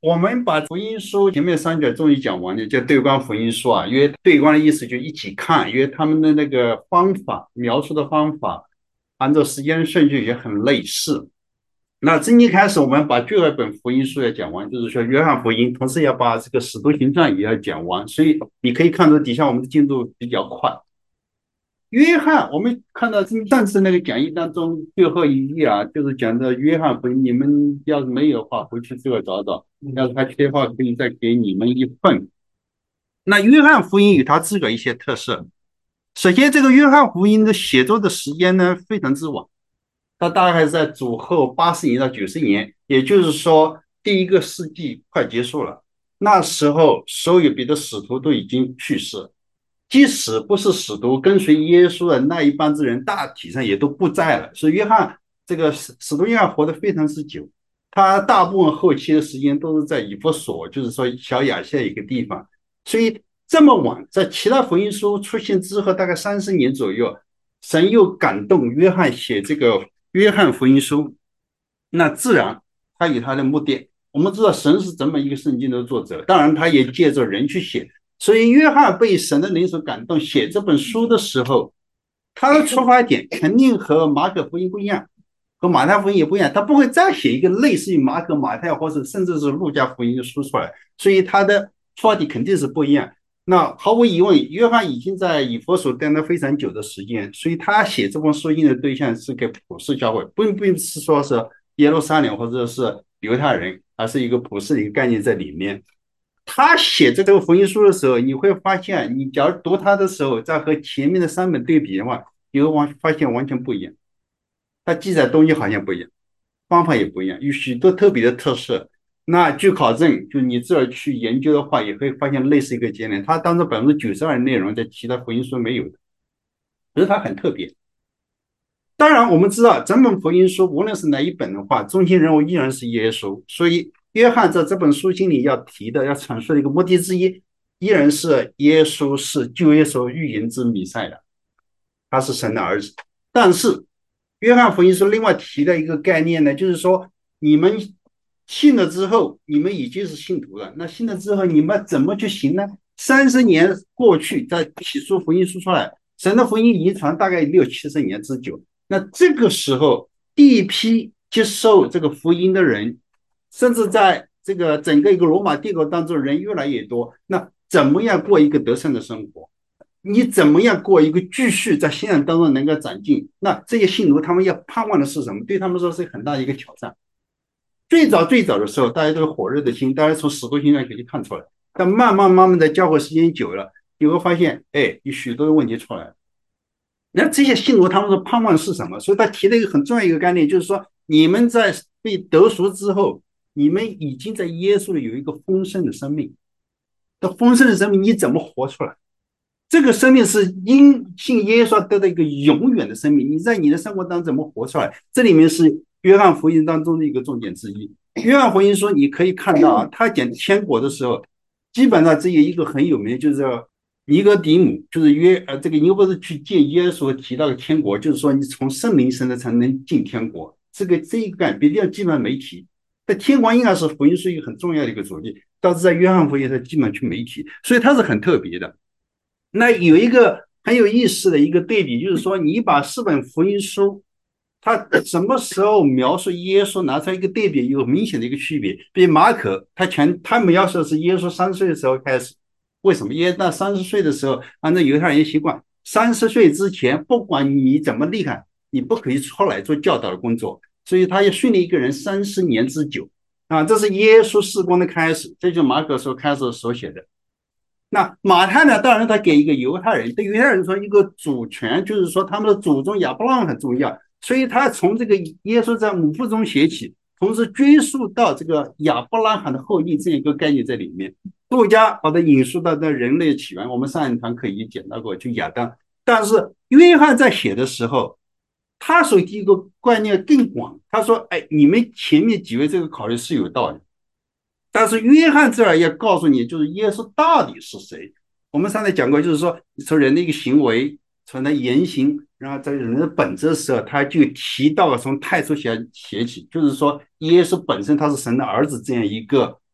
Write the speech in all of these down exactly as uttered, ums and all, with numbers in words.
我们把福音书前面三卷终于讲完了，叫对观福音书啊。因为对观的意思就一起看，因为他们的那个方法描述的方法，按照时间顺序也很类似。那今天开始，我们把最后一本福音书也讲完，就是说约翰福音，同时要把这个使徒行传也要讲完。所以你可以看到底下我们的进度比较快。约翰，我们看到上次那个讲义当中最后一页啊，就是讲的约翰福音。你们要是没有的话，回去自个找找；要是还缺的话，可以再给你们一份。那约翰福音有他自个一些特色。首先，这个约翰福音的写作的时间呢非常之晚，它大概在主后八十年到九十年，也就是说第一个世纪快结束了。那时候，所有别的使徒都已经去世，即使不是使徒跟随耶稣的那一帮子人，大体上也都不在了。所以约翰这个使使徒约翰活得非常之久，他大部分后期的时间都是在以弗所，就是说小亚细亚一个地方。所以这么晚，在其他福音书出现之后，大概三十年左右，神又感动约翰写这个约翰福音书，那自然他有他的目的。我们知道神是这么一个圣经的作者，当然他也借着人去写。所以约翰被神的灵所感动，写这本书的时候，他的出发点肯定和马可福音不一样，和马太福音也不一样。他不会再写一个类似于马可、马太或者甚至是路加福音的书出来，所以他的出发点肯定是不一样。那毫无疑问，约翰已经在以弗所待了非常久的时间，所以他写这封书信的对象是给普世教会，并不是说是耶路撒冷或者是犹太人，而是一个普世的一个概念在里面。他写这个福音书的时候，你会发现，你假如读他的时候，再和前面的三本对比的话，你会完发现完全不一样。他记载东西好像不一样，方法也不一样，有许多特别的特色。那据考证，就你这儿去研究的话，也会发现类似一个结论。他当中百分之九十二的内容在其他福音书没有的，可是他很特别。当然，我们知道整本福音书无论是哪一本的话，中心人物依然是耶稣。所以，约翰在这本书信里要提的、要阐述的一个目的之一，依然是耶稣是旧约所预言之弥赛的，他是神的儿子。但是，约翰福音书另外提的一个概念呢，就是说，你们信了之后，你们已经是信徒了。那信了之后，你们怎么去行呢？三十年过去，在起初福音书出来，神的福音遗传大概六七十年之久。那这个时候，第一批接受这个福音的人，甚至在这个整个一个罗马帝国当中，人越来越多。那怎么样过一个得胜的生活？你怎么样过一个继续在信仰当中能够长进？那这些信徒他们要盼望的是什么？对他们说是很大的一个挑战。最早最早的时候，大家都是火热的心，大家从使徒行传可以看出来。但慢慢慢慢的教会时间久了，你会发现，哎，有许多的问题出来了。那这些信徒他们的盼望是什么？所以他提了一个很重要一个概念，就是说，你们在被得赎之后，你们已经在耶稣里有一个丰盛的生命。这丰盛的生命你怎么活出来？这个生命是因信耶稣得到一个永远的生命，你在你的生活当中怎么活出来？这里面是约翰福音当中的一个重点之一。约翰福音说，你可以看到啊，他讲天国的时候，基本上只有一个很有名，就是尼哥底母，就是约呃这个尼不是去见耶稣提到的天国，就是说你从圣灵生的才能进天国。这个这一个别的基本上没提。在天国应该是福音书一个很重要的一个主题，倒是在约翰福音上基本去没提，所以它是很特别的。那有一个很有意思的一个对比，就是说你把四本福音书，它什么时候描述耶稣拿出来一个对比，有明显的一个区别。比如马可，他全他描述的是耶稣三十岁的时候开始，为什么？因为到三十岁的时候，按照犹太人习惯，三十岁之前，不管你怎么厉害，你不可以出来做教导的工作，所以他要训练一个人三十年之久啊，这是耶稣事工的开始，这就是马可所开始所写的。那马太呢？当然他给一个犹太人，对犹太人说一个主权，就是说他们的祖宗亚伯拉罕很重要，所以他从这个耶稣在母腹中写起，同时追溯到这个亚伯拉罕的后裔这样一个概念在里面。路加把它引述到的人类起源，我们上一堂课已经讲到过，就亚当。但是约翰在写的时候，他所提一个观念更广，他说：“哎，你们前面几位这个考虑是有道理。”但是约翰这儿要告诉你，就是耶稣到底是谁。我们上次讲过，就是说从人的一个行为，从他言行，然后在人的本质的时候，他就提到了从太初写写起，就是说耶稣本身他是神的儿子这样一个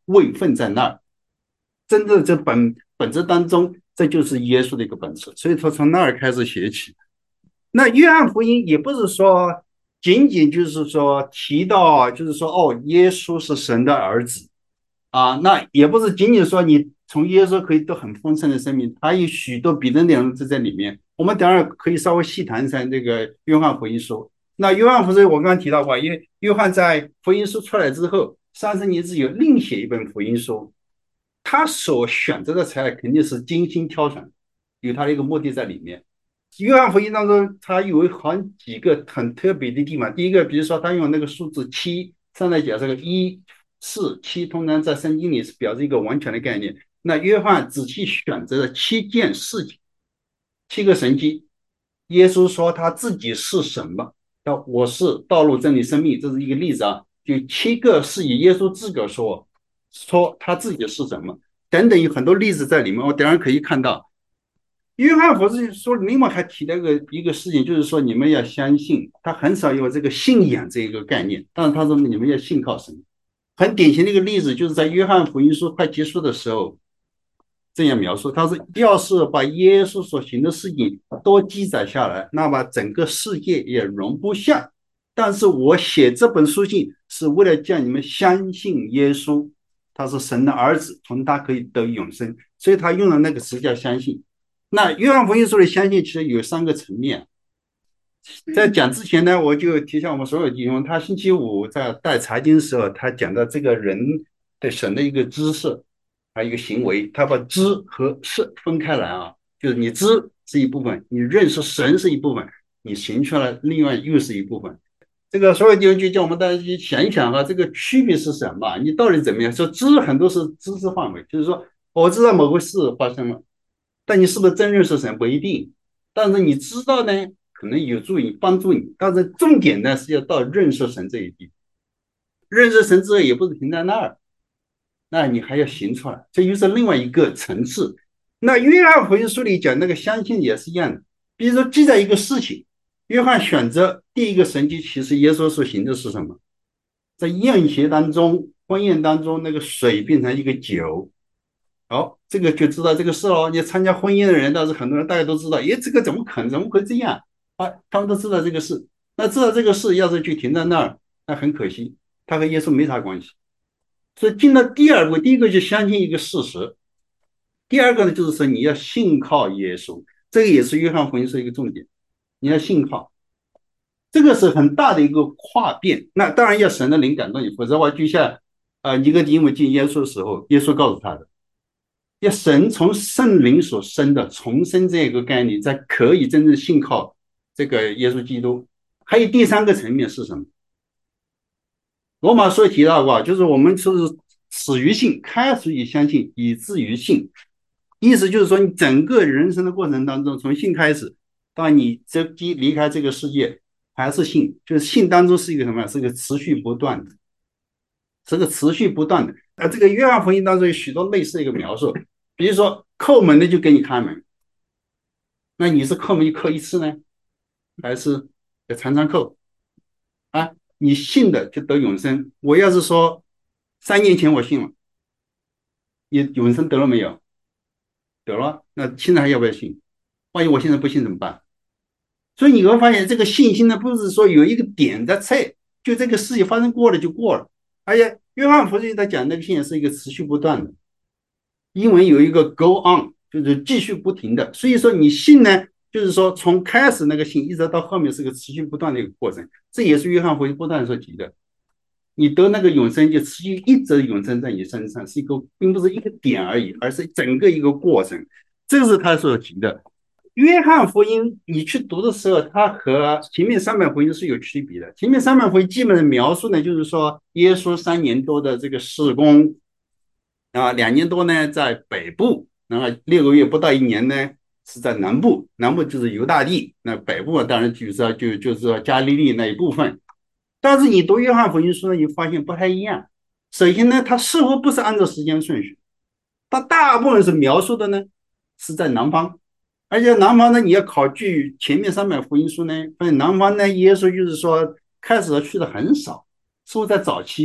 位分在那儿。真正这本本质当中，这就是耶稣的一个本质。所以说从那儿开始写起。那约翰福音也不是说仅仅就是说提到，就是说哦，耶稣是神的儿子啊，那也不是仅仅说你从耶稣可以得很丰盛的生命，还有许多别的内容在里面。我们当然可以稍微细谈一下这个约翰福音书。那约翰福音我刚刚提到过，因为约翰在福音书出来之后，三十年之后另写一本福音书，他所选择的材料肯定是精心挑选，有他的一个目的在里面。约翰福音当中，他有好几个很特别的地方。第一个，比如说他用那个数字七，上来讲这个一、四、七，通常在圣经里是表示一个完全的概念。那约翰仔细选择了七件事情，七个神迹。耶稣说他自己是什么？要我是道路、真理、生命，这是一个例子啊。就七个是以耶稣自个说，说他自己是什么，等等，有很多例子在里面。我当然可以看到。约翰福音说，另外还提了一个一个事情，就是说你们要相信，他很少有这个信仰这一个概念，但是他说你们要信靠神。很典型的一个例子，就是在约翰福音书快结束的时候，这样描述，他说要是把耶稣所行的事情都记载下来，那么整个世界也容不下。但是我写这本书信是为了叫你们相信耶稣，他是神的儿子，从他可以得永生，所以他用了那个词叫相信。那约翰福音书的相信其实有三个层面。在讲之前呢，我就提醒我们所有弟兄，他星期五在带财经的时候，他讲到这个人对神的一个知识，还有一个行为，他把知和识分开来啊，就是你知是一部分，你认识神是一部分，你行出来另外又是一部分。这个所有弟兄就叫我们大家去想一想啊，这个区别是什么？你到底怎么样？说知很多是知识范围，就是说我知道某个事发生了。但你是不是真认识神不一定，但是你知道呢，可能有助于帮助你。但是重点呢是要到认识神这一地，认识神之后也不是停在那儿，那你还要行出来，这又是另外一个层次。那约翰福音书里讲那个相信也是一样的，比如说记载一个事情，约翰选择第一个神迹，其实耶稣所行的是什么？在宴席当中，婚宴当中，那个水变成一个酒。好、哦，这个就知道这个事了。你参加婚姻的人，倒是很多人大家都知道，诶，这个怎么可能？怎么会这样？啊，他们都知道这个事。那知道这个事，要是就停在那儿，那很可惜，他和耶稣没啥关系。所以进到第二步，第一个就相信一个事实，第二个呢，就是说你要信靠耶稣，这个也是约翰福音书一个重点，你要信靠，这个是很大的一个跨变。那当然要神的灵感动你，否则的话，就像呃尼哥底母进耶稣的时候，耶稣告诉他的。要神从圣灵所生的重生这个概念，才可以真正信靠这个耶稣基督。还有第三个层面是什么？罗马书提到过，就是我们是始于信，开始于相信，以至于信。意思就是说，你整个人生的过程当中，从信开始，到你这离开这个世界，还是信。就是信当中是一个什么？是一个持续不断的，是个持续不断的。啊，这个约翰福音当中有许多类似的一个描述，比如说叩门的就给你开门，那你是叩门就叩一次呢，还是常常叩啊？你信的就得永生。我要是说三年前我信了，你永生得了没有？得了，那现在还要不要信？万一我现在不信怎么办？所以你会发现，这个信心呢，不是说有一个点在测，就这个事情发生过了就过了。而且约翰福音他讲那个信是一个持续不断的，英文有一个 go on， 就是继续不停的。所以说你信呢，就是说从开始那个信一直到后面是个持续不断的一个过程。这也是约翰福音不断所提的。你得那个永生就持续一直永生在你身上，是一个并不是一个点而已，而是整个一个过程。这个是他所提的。约翰福音你去读的时候，它和前面三本福音是有区别的。前面三本福音基本的描述呢，就是说耶稣三年多的这个事工啊，两年多呢在北部，然后六个月不到一年呢是在南部，南部就是犹大地，那北部当然就是说就就是说加利利那一部分。但是你读约翰福音书呢，你发现不太一样。首先呢，它似乎不是按照时间顺序，它大部分是描述的呢是在南方。而且南方呢，你要考据前面三本福音书呢，发现南方呢，耶稣就是说开始去的很少，似乎在早期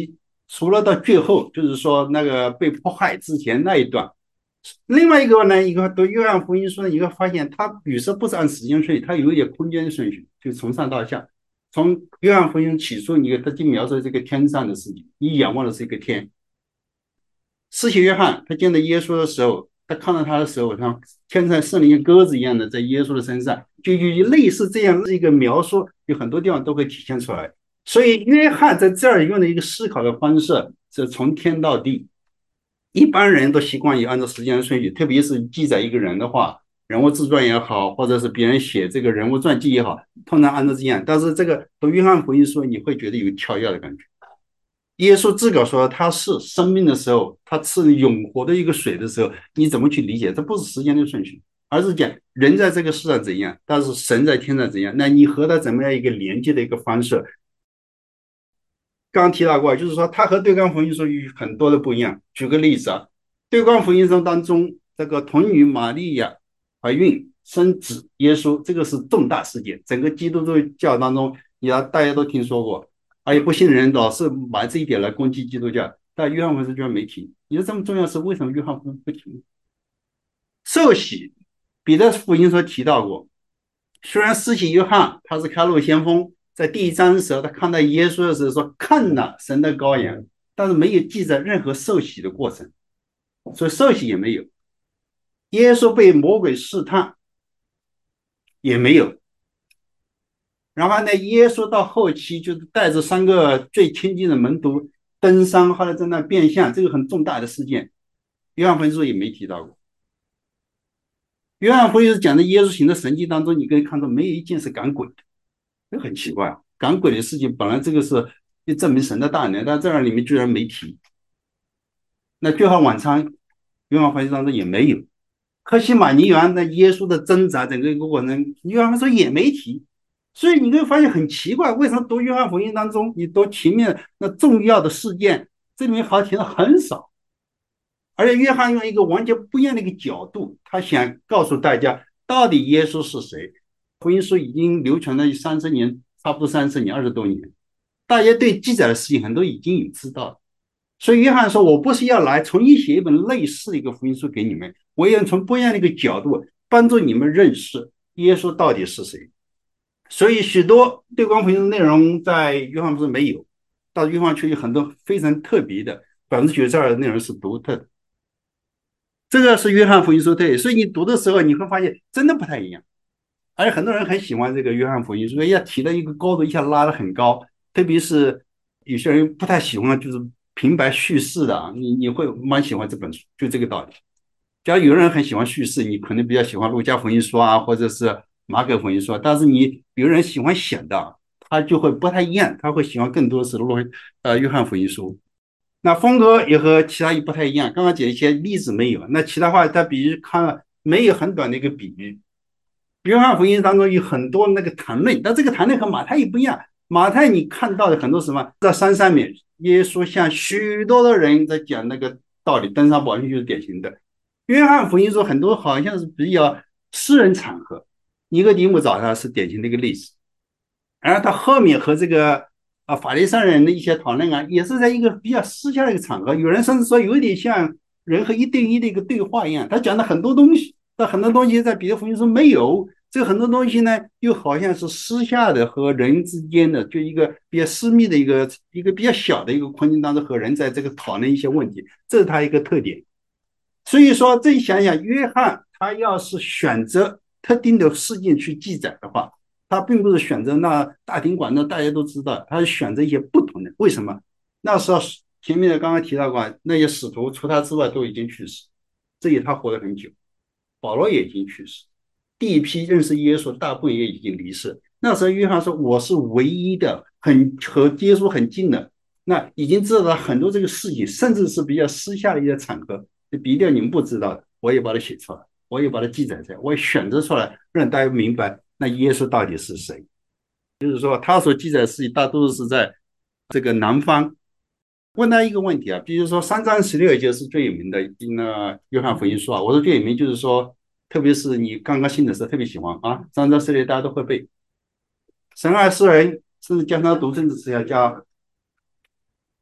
除了到最后，就是说那个被迫害之前那一段。另外一个呢，一个读约翰福音书呢，你会发现它有时不是按时间顺序，它有一点空间顺序，就从上到下。从约翰福音起初，你他就描述这个天上的事情，你仰望的是一个天。施洗约翰他见到耶稣的时候，他看到他的时候，像天上圣灵鸽子一样的在耶稣的身上，就有类似这样一个描述，有很多地方都会体现出来。所以约翰在这儿用的一个思考的方式是从天到地。一般人都习惯于按照时间顺序，特别是记载一个人的话，人物自传也好，或者是别人写这个人物传记也好，通常按照这样。但是这个读约翰福音书，你会觉得有跳跃的感觉。耶稣自个说他是生命的时候，他是永活的一个水的时候，你怎么去理解？这不是时间的顺序，而是讲人在这个世上怎样，但是神在天上怎样，那你和他怎么样一个连接的一个方式。刚刚提到过，就是说他和对光福音书有很多的不一样。举个例子啊，对光福音书当中，这个童女玛利亚怀孕生子耶稣，这个是重大事件，整个基督教当中，也大家都听说过。而且不信的人老是把这一点来攻击基督教，但约翰福音书居然没提。你说这么重要是为什么约翰福音不提？受洗，彼得福音书提到过，虽然施洗约翰他是开路先锋，在第一章的时候，他看到耶稣的时候说看了神的羔羊，但是没有记载任何受洗的过程，所以受洗也没有。耶稣被魔鬼试探也没有。然后呢，耶稣到后期就是带着三个最亲近的门徒登山，后来在那变相，这个很重大的事件，约翰福音书也没提到过。约翰福音书讲的耶稣行的神迹当中，你可以看到没有一件是赶鬼的，这很奇怪。赶鬼的事情本来这个是就证明神的大能，但这样里面居然没提。那最后晚餐，约翰福音当中也没有。克西马尼园的耶稣的挣扎，整个一个过程，约翰说也没提。所以你会发现很奇怪，为什么读约翰福音当中，你读前面那重要的事件，这里面好像提的很少。而且约翰用一个完全不一样的一个角度，他想告诉大家，到底耶稣是谁。福音书已经流传了三十年，差不多三十年，二十多年，大家对记载的事情很多已经有知道了。所以约翰说，我不是要来重新写一本类似的一个福音书给你们，我要从不一样的一个角度帮助你们认识耶稣到底是谁。所以许多对光福音的内容在约翰福音没有，到约翰却有很多非常特别的，百分之九十二的内容是独特的。这个是约翰福音书特点，所以你读的时候你会发现真的不太一样。而且很多人很喜欢这个约翰福音书，要提到一个高度，一下拉得很高，特别是有些人不太喜欢就是平白叙事的，你你会蛮喜欢这本书，就这个道理。假如有人很喜欢叙事，你可能比较喜欢路加福音书啊，或者是马可福音书，但是你有人喜欢写的，他就会不太一样，他会喜欢更多的是路呃约翰福音书。那风格也和其他也不太一样。刚刚讲一些例子没有，那其他话，他比如看了没有很短的一个比喻。约翰福音当中有很多那个谈论，但这个谈论和马太也不一样。马太你看到的很多什么，在山上面，耶稣向许多的人在讲那个道理，登山宝训就是典型的。约翰福音说很多好像是比较私人场合，尼哥底母找他是典型的一个例子。而他后面和这个啊法利赛人的一些讨论啊，也是在一个比较私下的一个场合，有人甚至说有点像人和一对一的一个对话一样。他讲的很多东西，但很多东西在彼得福音中没有。这个很多东西呢，又好像是私下的和人之间的，就一个比较私密的一个一个比较小的一个空间当中和人在这个讨论一些问题，这是他一个特点。所以说，这想想，约翰他要是选择特定的事件去记载的话，他并不是选择那大庭广众大家都知道，他是选择一些不同的。为什么？那时候前面的刚刚提到过，那些使徒除他之外都已经去世，这里他活得很久，保罗也已经去世，第一批认识耶稣大部分也已经离世。那时候约翰说：“我是唯一的，很和耶稣很近的，那已经知道了很多这个事情，甚至是比较私下的一些场合。”比较你们不知道的，我也把它写出来，我也把它记载出来，我也选择出来，让大家明白那耶稣到底是谁。就是说，他所记载的事情大多数是在这个南方。问他一个问题啊，比如说三章十六节是最有名的那约翰福音书啊，我说最有名就是说，特别是你刚刚信的时候特别喜欢啊，三章十六大家都会背。神爱世人，甚至将他独生子赐下，叫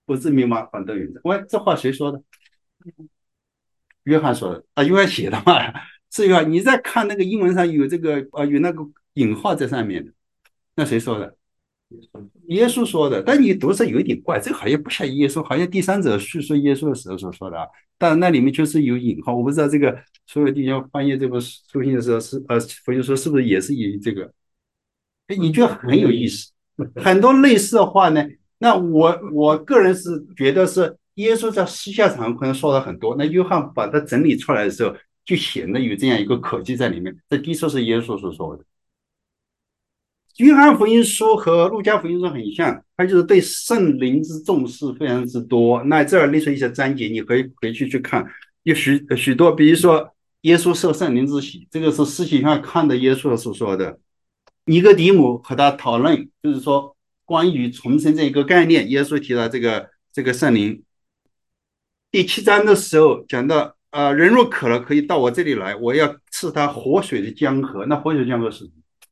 不自明嘛，反对原则。喂，这话谁说的？约翰说的啊，约翰写的嘛，是约翰。你再看那个英文上有这个啊，有那个引号在上面的，那谁说的？耶稣说的。但你读是有一点怪，这个好像不像耶稣，好像第三者叙述耶稣的时候所说的啊。但那里面就是有引号，我不知道这个所有弟兄翻译这部书信的时候是呃，福音说是不是也是以这个？哎，你觉得很有意思。很多类似的话呢，那我我个人是觉得是耶稣在私下场可能说了很多，那约翰把它整理出来的时候，就显得有这样一个可记在里面。这的确是耶稣所说的。约翰福音书和路加福音书很像，它就是对圣灵之重视非常之多。那这儿列出一些章节，你可以回去去看，有许许多，比如说耶稣受圣灵之洗，这个是施洗约翰看的耶稣所说的。尼哥底母和他讨论，就是说关于重生这一个概念，耶稣提到这个这个圣灵。第七章的时候讲到，呃，人若渴了，可以到我这里来，我要赐他活水的江河。那活水江河是什么？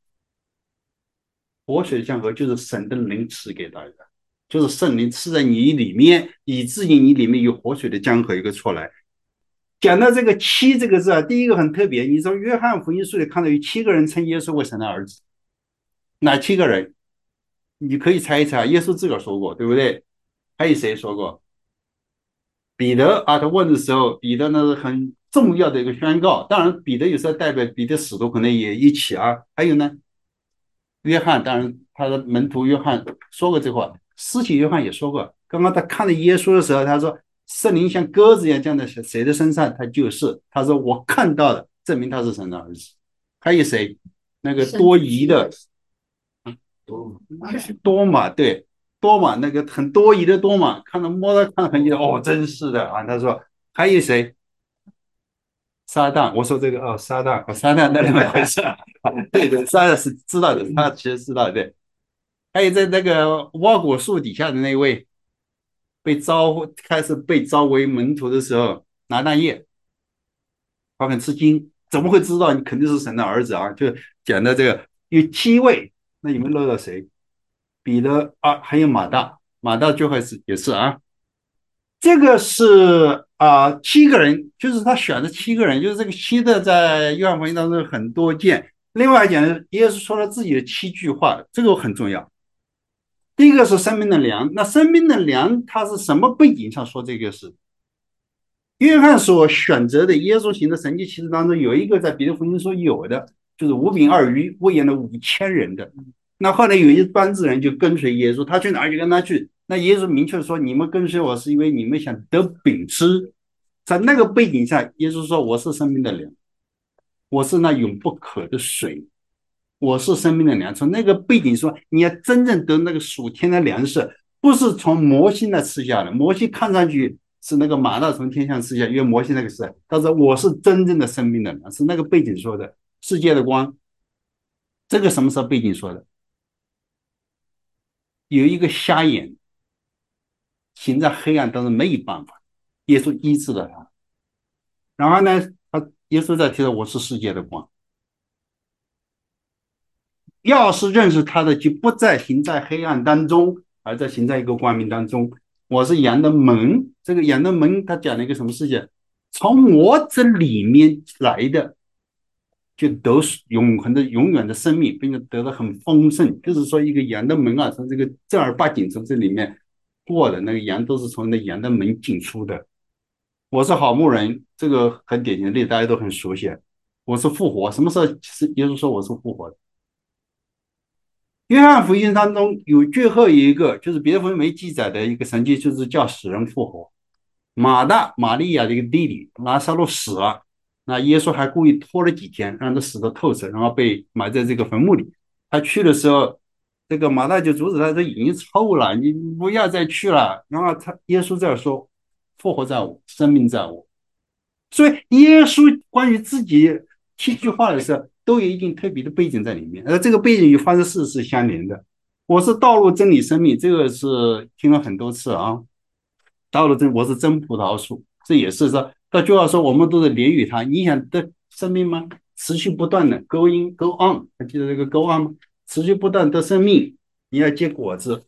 活水的江河就是神的灵赐给大家，就是圣灵赐在你里面，以至于你里面有活水的江河一个出来。讲到这个七这个字啊，第一个很特别，你说约翰福音书里看到有七个人称耶稣为神的儿子，哪七个人？你可以猜一猜，耶稣自个儿说过，对不对？还有谁说过？彼得啊，他问的时候，彼得那是很重要的一个宣告。当然，彼得有时候代表彼得使徒可能也一起啊。还有呢，约翰，当然他的门徒约翰说过这话，施洗约翰也说过。刚刚他看到耶稣的时候，他说圣灵像鸽子一样降在谁的身上，他就是。他说我看到了，证明他是神的儿子。还有谁？那个多疑的多马，对，多马那个很多疑的多马，看到摸到看到痕迹，哦，真是的啊。他说还有谁？撒旦，我说这个哦，撒旦，哦、撒旦那两回事。对对，撒旦是知道的，他其实知道的。对，还有在那个挖果树底下的那位被招开始被招为门徒的时候，拿大叶，他很吃惊，怎么会知道你肯定是神的儿子啊？就讲的这个有七位，那你们漏了谁？彼得啊，还有马大，马大最后是也是啊。这个是啊、呃七个人，就是他选的七个人，就是这个七的在约翰福音当中很多见。另外讲，耶稣说了自己的七句话，这个很重要。第一个是生命的粮，那生命的粮它是什么背景上说这个事？约翰所选择的耶稣行的神迹奇事当中，有一个在彼得福音说有的，就是五饼二鱼喂养了五千人的。那后来有一班子人就跟随耶稣，他去哪儿就跟他去。那耶稣明确说：“你们跟随我是因为你们想得饼吃。”在那个背景下，耶稣说：“我是生命的粮，我是那永不渴的水，我是生命的粮。”从那个背景说，你要真正得那个属天的粮食，不是从摩西那吃下的。摩西看上去是那个马大从天上吃下，因为摩西那个是，他说我是真正的生命的粮，是那个背景说的，世界的光。这个什么时候背景说的？有一个瞎眼行在黑暗当中没有办法，耶稣医治了他。然后呢，他耶稣在提到我是世界的光，要是认识他的，就不再行在黑暗当中，而在行在一个光明当中。我是羊的门，这个羊的门，他讲了一个什么事情？从我这里面来的，就得永恒的、永远的生命，并且得的很丰盛。就是说，一个羊的门啊，从这个正儿八经从这里面过的，那个羊都是从那羊的门进出的。我是好牧人，这个很典型的例子，大家都很熟悉。我是复活，什么时候是耶稣说我是复活的？约翰福音当中有最后一个，就是别的福音没记载的一个神迹，就是叫死人复活。马大玛利亚的一个弟弟拉萨路死了，那耶稣还故意拖了几天，让他死得透彻，然后被埋在这个坟墓里。他去的时候，这个马大就阻止他说：“已经臭了，你不要再去了。”然后他耶稣在说：“复活在我，生命在我。”所以耶稣关于自己七句话的时候，都有一定特别的背景在里面，而这个背景与发生事是相连的。我是道路、真理、生命，这个是听了很多次啊。道路真，我是真葡萄树，这也是说，到句话说，我们都是连于他。你想得生命吗？持续不断的 go in go on，还记得这个 go on 吗？持续不断得生命，你要结果子。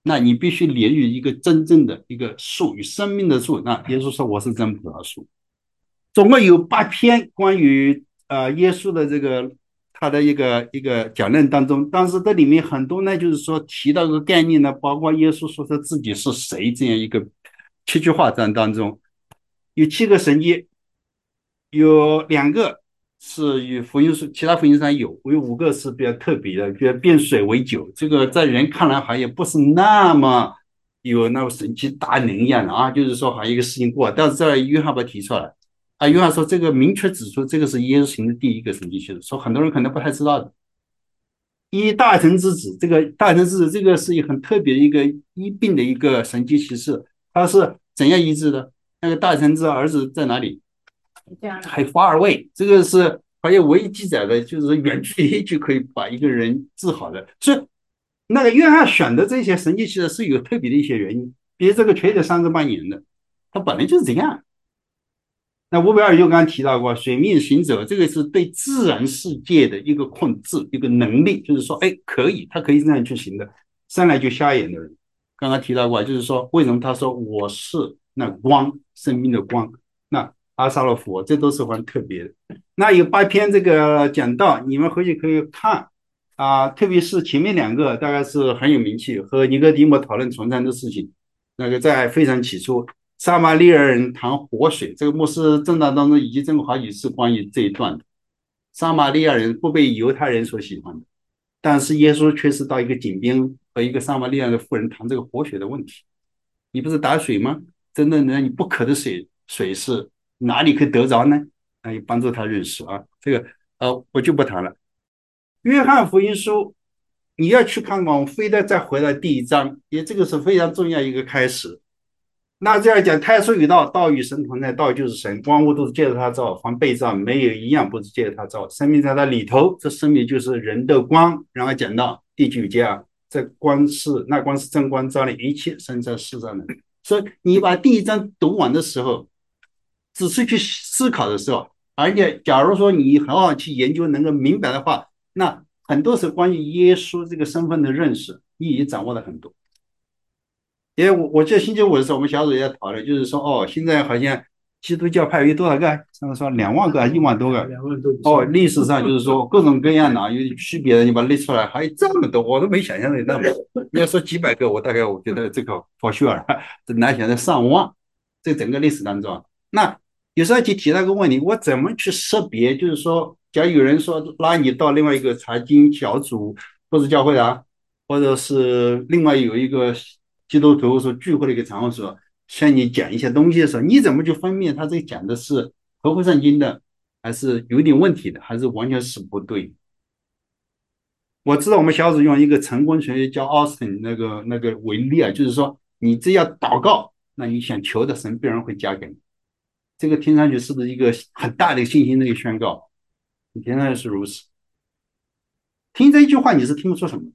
那你必须连于一个真正的一个树，与生命的树。那耶稣说我是真葡萄树。总共有八篇关于呃耶稣的这个他的一个一个讲论当中，但是这里面很多呢，就是说提到个概念呢，包括耶稣说他自己是谁这样一个七句话章当中，有七个神迹，有两个是与福音书其他福音上有，有五个是比较特别的，比如变水为酒，这个在人看来好像不是那么有那个神奇大能一样的啊，就是说好像一个事情过，但是在约翰把提出来。啊，约翰说这个明确指出，这个是耶稣行的第一个神迹奇事，说很多人可能不太知道的。医大成之子，这个大成之子，这个是一个很特别的一个医病的一个神迹奇事，他是怎样医治的？那个大成之儿子在哪里？还发二位，这个是好像唯一记载的，就是远距离就可以把一个人治好的。所以那个约翰选的这些神迹奇事是有特别的一些原因，比如这个瘸子三十八年的，他本来就是这样。那乌贝尔就刚刚提到过，水面行走，这个是对自然世界的一个控制，一个能力，就是说，哎，可以，他可以这样去行的。生来就瞎眼的人，刚刚提到过，就是说，为什么他说我是那光，生命的光？那阿萨洛佛，这都是很特别的。那有八篇这个讲道，你们回去可以看啊，特别是前面两个，大概是很有名气，和尼哥底母讨论重生的事情，那个在非常起初。撒玛利亚人谈活水，这个牧师正道当中已经讲过好几次关于这一段的。撒玛利亚人不被犹太人所喜欢的，但是耶稣却是到一个井边和一个撒玛利亚的妇人谈这个活水的问题。你不是打水吗？真的呢，你不渴的水，水是哪里可以得着呢？那也帮助他认识啊。这个呃，我就不谈了。约翰福音书，你要去看看，非得再回到第一章，也这个是非常重要一个开始。那这样讲，太初与道，道与神同在，道就是神，万物都是借着他造，凡被造没有一样不是借着他造，生命在他里头，这生命就是人的光。然后讲到第九节啊，这光是那光是真光，照亮一切生在世上的。所以你把第一章读完的时候，仔细去思考的时候，而且假如说你好好去研究，能够明白的话，那很多是关于耶稣这个身份的认识，你已经掌握了很多。因为我我记得星期五的时候，我们小组也在讨论，就是说，哦，现在好像基督教派有多少个？上次说两万个还是一万多个？两万多。哦，历史上就是说各种各样的有区别的，你把它列出来，还有这么多，我都没想象的那么多。你要说几百个，我大概我觉得这个 for sure，这难想的上万，在整个历史当中。那有时候就提到个问题，我怎么去识别？就是说，假如有人说拉你到另外一个财经小组或者教会啊，或者是另外有一个基督徒所聚会的一个场所，向你讲一些东西的时候，你怎么去分辨他这个讲的是合乎圣经的，还是有点问题的，还是完全是不对？我知道我们小组用一个成功学家叫奥斯汀那个那个为例啊，就是说你只要祷告，那你想求的神必然会加给你。这个听上去是不是一个很大的信心的一个宣告？你听上去是如此。听这一句话，你是听不出什么。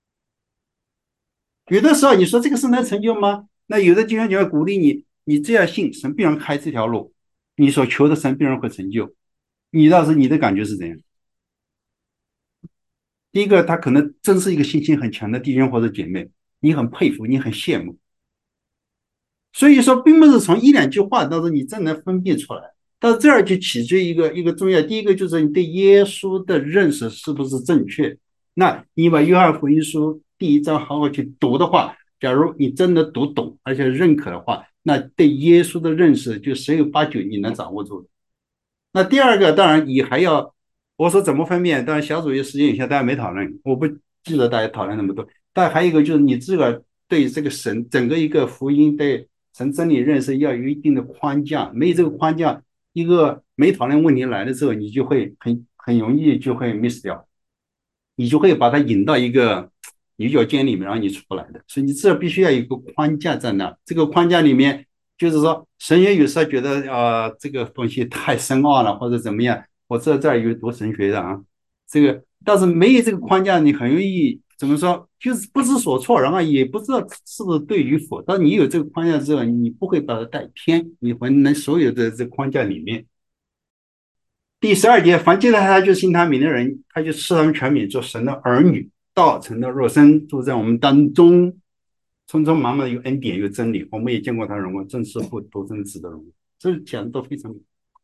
有的时候你说这个是能成就吗？那有的经常就要鼓励你，你只要信神必然开这条路，你所求的神必然会成就。你倒是你的感觉是怎样？第一个，他可能真是一个信心很强的弟兄或者姐妹，你很佩服，你很羡慕。所以说，并不是从一两句话当中你真能分辨出来。到这儿就起决一个一个重要，第一个就是你对耶稣的认识是不是正确？那你把约翰福音书第一章好好去读的话，假如你真的读懂而且认可的话，那对耶稣的认识就十有八九你能掌握住。那第二个，当然你还要我说怎么分辨？当然小组有时间有限，大家没讨论，我不记得大家讨论那么多。但还有一个就是你自个对这个神整个一个福音对神真理认识要有一定的框架，没有这个框架，一个没讨论问题来的时候，你就会很很容易就会 miss 掉，你就会把它引到一个牛角尖里面，然后你出不来的。所以你这必须要有一个框架在那，这个框架里面就是说，神学有时候觉得啊、呃，这个东西太深奥了，或者怎么样。我知道这儿有读神学的啊，这个但是没有这个框架，你很容易怎么说，就是不知所措，然后也不知道是不是对与否。当你有这个框架之后，你不会把它带偏，你会能所有的这个框架里面。第十二节，凡接待他就信他名的人，他就赐他们全名做神的儿女，道成的肉身住在我们当中。 匆匆忙忙有恩典有真理，我们也见过他荣光，正是父独生子的荣光，这讲的都非常。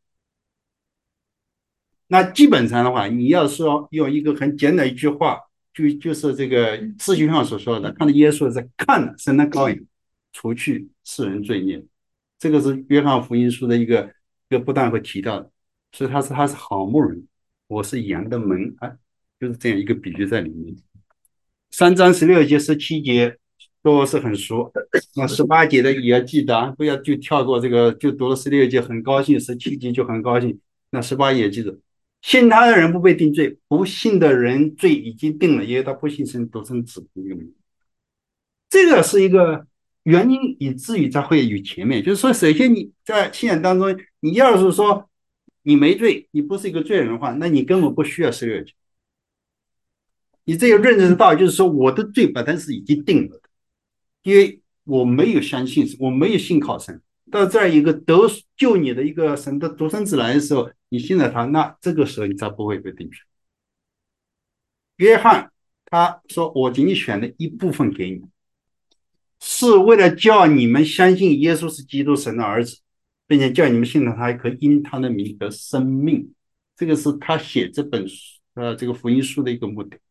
那基本上的话，你要说用一个很简单一句话，就就是这个四句话所说的，看到耶稣在看了神的羔羊，除去世人罪孽，这个是约翰福音书的一个一个不断会提到的，所以他是他是好牧人，我是羊的门啊，就是这样一个比喻在里面。三章十六节、十七节都是很熟，那十八节的也要记得啊，不要就跳过这个，就读了十六节很高兴，十七节就很高兴，那十八也记得。信他的人不被定罪，不信的人罪已经定了，因为他不信神独生子的一个名。这个是一个原因，以至于他会与前面，就是说，首先你在信仰当中，你要是说你没罪，你不是一个罪人的话，那你根本不需要十六节。你这个认识到，就是说我的罪本身是已经定了的，因为我没有相信，我没有信靠神。到这儿一个得救你的一个神的独生子来的时候，你信了他，那这个时候你才不会被定罪。约翰他说：“我仅仅选了一部分给你，是为了叫你们相信耶稣是基督神的儿子，并且叫你们信了他，可以因他的名得生命。”这个是他写这本书呃这个福音书的一个目的。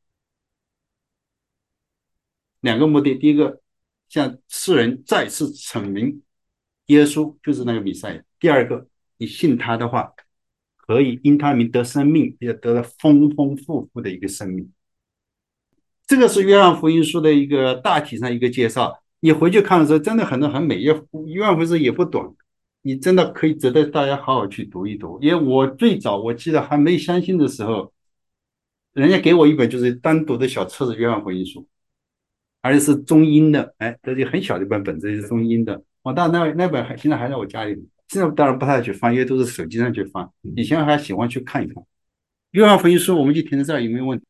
两个目的，第一个，向世人再次阐明耶稣就是那个弥赛亚；第二个，你信他的话，可以因他名得生命，也得了丰丰富富的一个生命。这个是约翰福音书的一个大体上一个介绍。你回去看的时候，真的很多很美。约翰福音书也不短，你真的可以值得大家好好去读一读。因为我最早我记得还没相信的时候，人家给我一本就是单独的小册子《约翰福音书》。而且是中英的，哎，这就很小的一本本子，是中英的。我当然那那本还现在还在我家里，现在当然不太去翻，因为都是手机上去翻。以前还喜欢去看一看。约翰福音书，我们就停在这儿，有没有问题？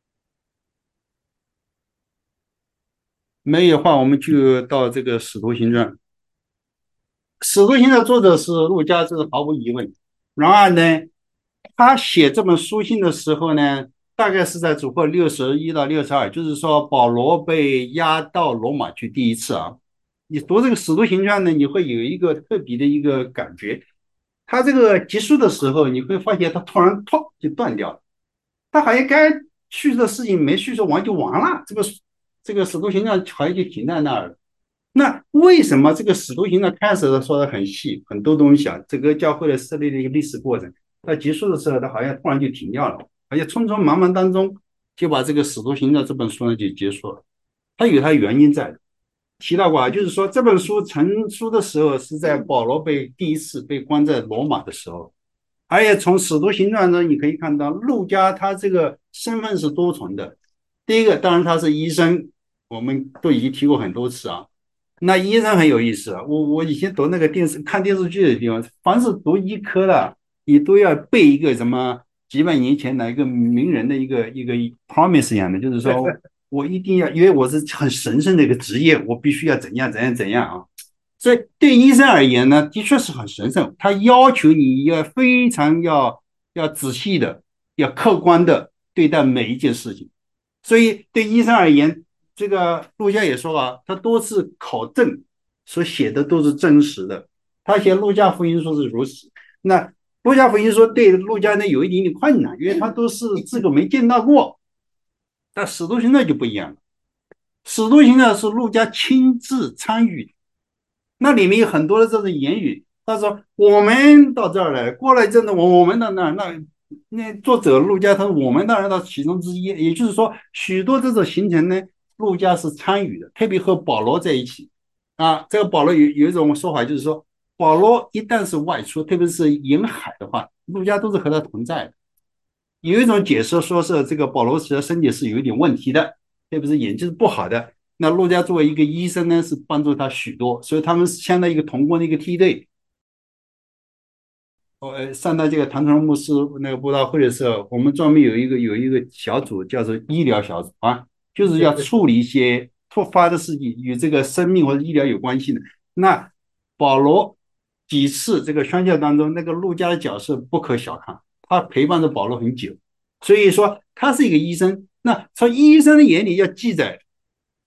没有的话，我们就到这个使徒行传。使徒行传的作者是路加，这是毫无疑问。然而呢，他写这本书信的时候呢，大概是在主后六十一到六十二，就是说保罗被押到罗马去第一次啊。你读这个使徒行传呢，你会有一个特别的一个感觉，他这个结束的时候，你会发现他突然砰就断掉了，他好像该叙述的事情没叙述完就完了，这个这个使徒行传好像就停在那儿了。那为什么这个使徒行传开始的说的很细，很多东西啊，整个教会的设立的一个历史过程，到结束的时候，它好像突然就停掉了，而且匆匆忙忙当中就把这个使徒行传这本书呢就结束了，它有它原因在的。提到过啊，就是说这本书成书的时候是在保罗被第一次被关在罗马的时候，而且从使徒行传中你可以看到，路加他这个身份是多重的。第一个，当然他是医生，我们都已经提过很多次啊。那医生很有意思啊，我我以前读那个电视看电视剧的地方，凡是读医科的，你都要背一个什么几百年前的一个名人的一个一个 promise 一样的，就是说我一定要，因为我是很神圣的一个职业，我必须要怎样怎样怎样啊。所以对医生而言呢，的确是很神圣，他要求你要非常要要仔细的，要客观的对待每一件事情。所以对医生而言，这个陆家也说了，他多次考证所写的都是真实的。他写陆家福音书是如此。那陆家福音书对陆家呢有一点点困难，因为他都是这个没见到过。但使徒行传就不一样了，使徒行传是陆家亲自参与，那里面有很多的这种言语。他说我们到这儿来，过来真的我我们到那儿，那那作者陆家他说我们当然到其中之一，也就是说许多这种行程呢，陆家是参与的，特别和保罗在一起啊。这个保罗有有一种说法，就是说保罗一旦是外出，特别是沿海的话，陆家都是和他同在的。有一种解释说是这个保罗其实身体是有一点问题的，特别是眼睛是不好的。那陆家作为一个医生呢，是帮助他许多，所以他们是相当于一个同工的一个梯队。呃，上到这个唐传牧师那个布道会的时候，我们专门有一个有一个小组叫做医疗小组啊，就是要处理一些突发的事情，与这个生命或者医疗有关系的。那保罗几次这个宣教当中，那个陆家的角色不可小看，他陪伴着保罗很久，所以说他是一个医生。那从医生的眼里要记载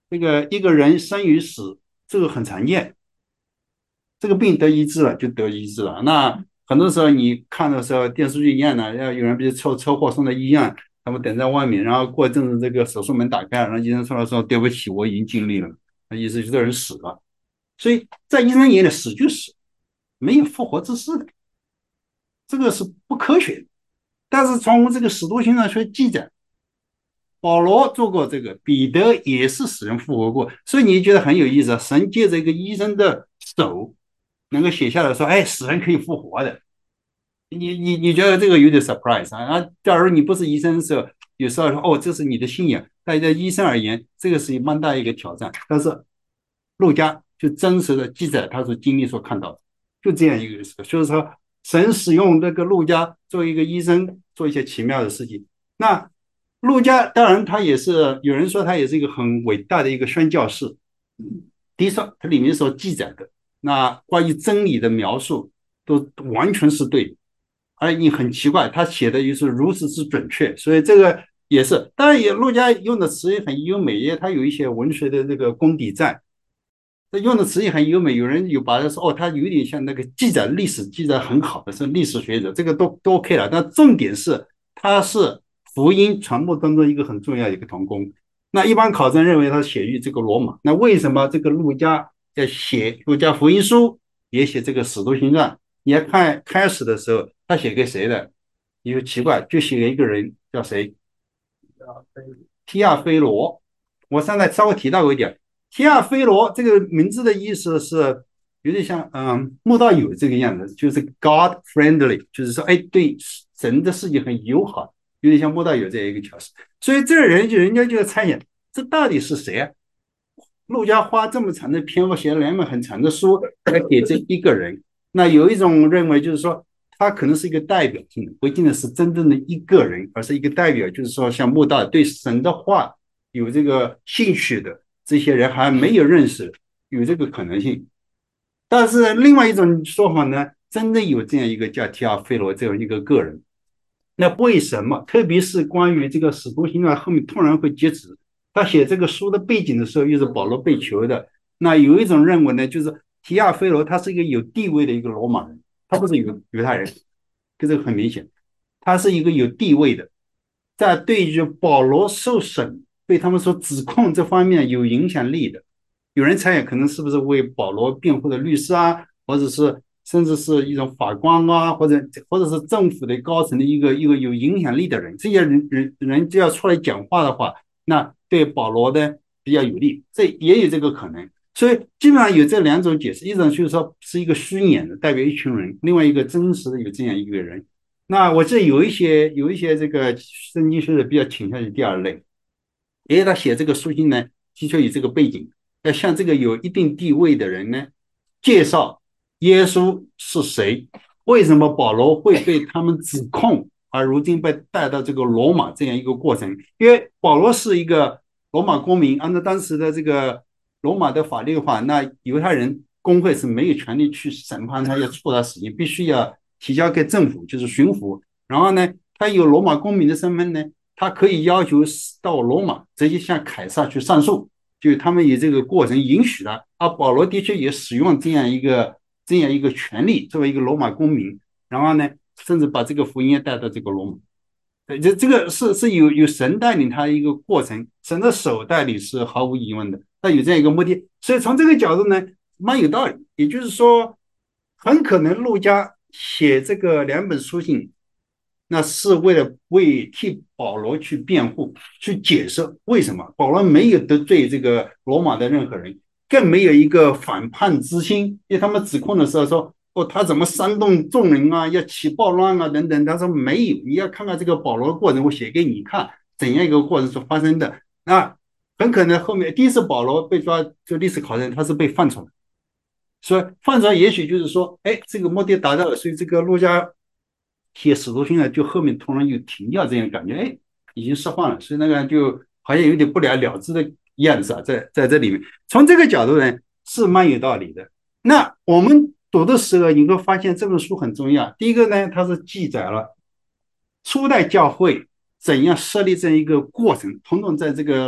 这个一个人生与死，这个很常见，这个病得医治了就得医治了。那很多时候你看的时候，电视剧一样的，要有人比如车车祸送到医院，他们等在外面，然后过一阵子这个手术门打开了，然后医生出来说对不起，我已经尽力了，那意思就这人死了。所以在医生眼里死就死，没有复活之事的，这个是不科学的。但是从这个使徒行传学记载，保罗做过这个，彼得也是死人复活过，所以你觉得很有意思啊。神借着一个医生的手，能够写下来说，哎，死人可以复活的。你你你觉得这个有点 surprise 啊？啊，假如你不是医生的时候，有时候说哦，这是你的信仰，但对医生而言，这个是蛮大一个挑战。但是路加就真实的记载他所经历所看到的，就这样一个事。所以说，神使用这个路加作为一个医生做一些奇妙的事情。那路加当然他也是有人说他也是一个很伟大的一个宣教士。第一说，它里面所记载的那关于真理的描述都完全是对的。而你很奇怪，他写的又是如此之准确，所以这个也是，当然也陆家用的词也很优美，因为他有一些文学的这个功底在，他用的词也很优美。有人有把它说哦，他有点像那个记载历史记载很好的是历史学者，这个都都 OK 了。但重点是他是福音传播当中一个很重要的一个童工。那一般考证认为他写于这个罗马，那为什么这个陆家在写陆家福音书，也写这个使徒行传？你要看开始的时候，他写给谁的？你就奇怪，就写给一个人叫谁？提亚菲罗。我刚才稍微提到过一点，提亚菲罗这个名字的意思是有点像嗯慕道友这个样子，就是 God friendly，就是说哎对神的事情很友好，有点像慕道友这样一个角色。所以这个人就人家就在猜想，这到底是谁啊？陆家花这么长的篇幅写了两本很长的书来给这一个人，那有一种认为就是说，他可能是一个代表性的，不一定是真正的一个人，而是一个代表，就是说像穆道对神的话有这个兴趣的这些人还没有认识，有这个可能性。但是另外一种说法呢，真的有这样一个叫提阿非罗这样一个个人。那为什么？特别是关于这个使徒行传后面突然会截止，他写这个书的背景的时候，又是保罗被囚的。那有一种认为呢，就是提亚菲罗他是一个有地位的一个罗马人，他不是犹犹太人，这个很明显，他是一个有地位的，在对于保罗受审被他们所指控这方面有影响力的。有人猜想可能是不是为保罗辩护的律师啊，或者是甚至是一种法官啊，或者或者是政府的高层的一个一个有影响力的人，这些人人人就要出来讲话的话，那对保罗呢比较有利，这也有这个可能。所以基本上有这两种解释，一种就是说是一个虚演的代表一群人，另外一个真实的有这样一个人。那我这有一些有一些这个圣经学者比较倾向于第二类，因为他写这个书信呢，的确有这个背景，要向这个有一定地位的人呢介绍耶稣是谁，为什么保罗会被他们指控，而如今被带到这个罗马这样一个过程。因为保罗是一个罗马公民，按照当时的这个罗马的法律的话，那犹太人工会是没有权利去审判他，要处他死刑，必须要提交给政府，就是巡抚。然后呢，他有罗马公民的身份呢，他可以要求到罗马直接向凯撒去上诉，就他们以这个过程允许他。而保罗的确也使用这样一个这样一个权利，作为一个罗马公民，然后呢，甚至把这个福音带到这个罗马。这这个是是有有神带领他一个过程，神的手带领是毫无疑问的，他有这样一个目的。所以从这个角度呢，蛮有道理。也就是说，很可能陆家写这个两本书信，那是为了为替保罗去辩护，去解释为什么保罗没有得罪这个罗马的任何人，更没有一个反叛之心。因为他们指控的时候说，哦，他怎么煽动众人啊，要起暴乱啊等等。他说没有，你要看看这个保罗的过程，我写给你看怎样一个过程所发生的。那很可能后面第一次保罗被抓，就历史考证他是被放出来，所以放出来也许就是说，哎，这个目的达到了，所以这个陆家写使徒行传就后面突然又停掉，这样感觉，哎，已经释放了，所以那个就好像有点不了了之的样子啊，在在这里面，从这个角度呢是蛮有道理的。那我们读的时候，你会发现这本书很重要。第一个呢，它是记载了初代教会怎样设立这样一个过程，统统在这个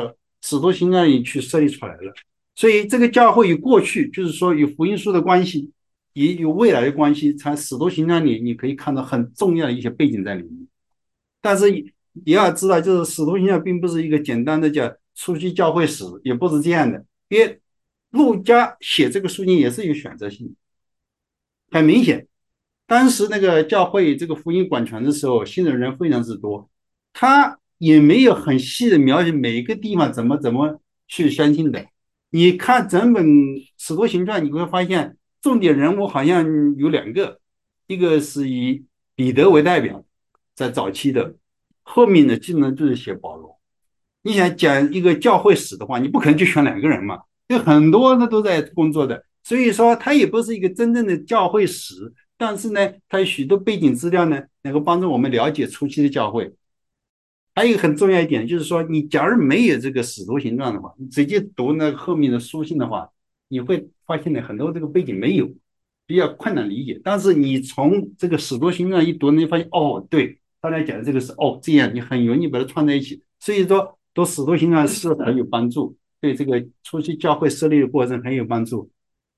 使徒行传里去设立出来了。所以这个教会与过去，就是说与福音书的关系，也有未来的关系，在使徒行传里你可以看到很重要的一些背景在里面。但是也要知道，就是使徒行传并不是一个简单的叫初期教会史，也不是这样的，因为路加写这个书信也是有选择性，很明显。当时那个教会这个福音广传的时候，信的人非常之多，他也没有很细的描写每一个地方怎么怎么去相信的。你看整本《使徒行传》，你会发现重点人物好像有两个，一个是以彼得为代表，在早期的，后面呢基本上就是写保罗。你想讲一个教会史的话，你不可能就选两个人嘛，有很多的都在工作的，所以说他也不是一个真正的教会史。但是呢，它有许多背景资料呢，能够帮助我们了解初期的教会。还有一个很重要一点，就是说，你假如没有这个使徒行传的话，你直接读那后面的书信的话，你会发现呢，很多这个背景没有，比较困难理解。但是你从这个使徒行传一读，你发现哦，对，他来讲的这个是哦这样，你很容易把它串在一起。所以说，读使徒行传是很有帮助，对这个初期教会设立的过程很有帮助。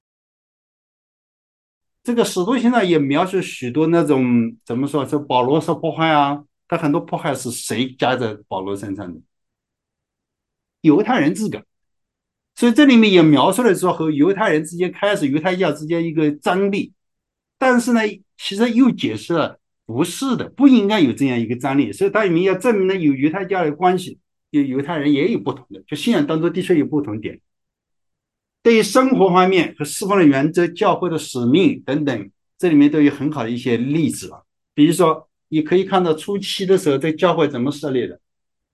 这个使徒行传也描述许多那种怎么说，是保罗受迫害啊，他很多迫害是谁加在保罗身上的？犹太人自个。所以这里面也描述了说和犹太人之间开始犹太教之间一个张力，但是呢，其实又解释了不是的，不应该有这样一个张力。所以它里面要证明呢，有犹太教的关系，有犹太人也有不同的，就信仰当中的确有不同点。对于生活方面和释放的原则、教会的使命等等，这里面都有很好的一些例子了。比如说，你可以看到初期的时候，这个教会怎么设立的？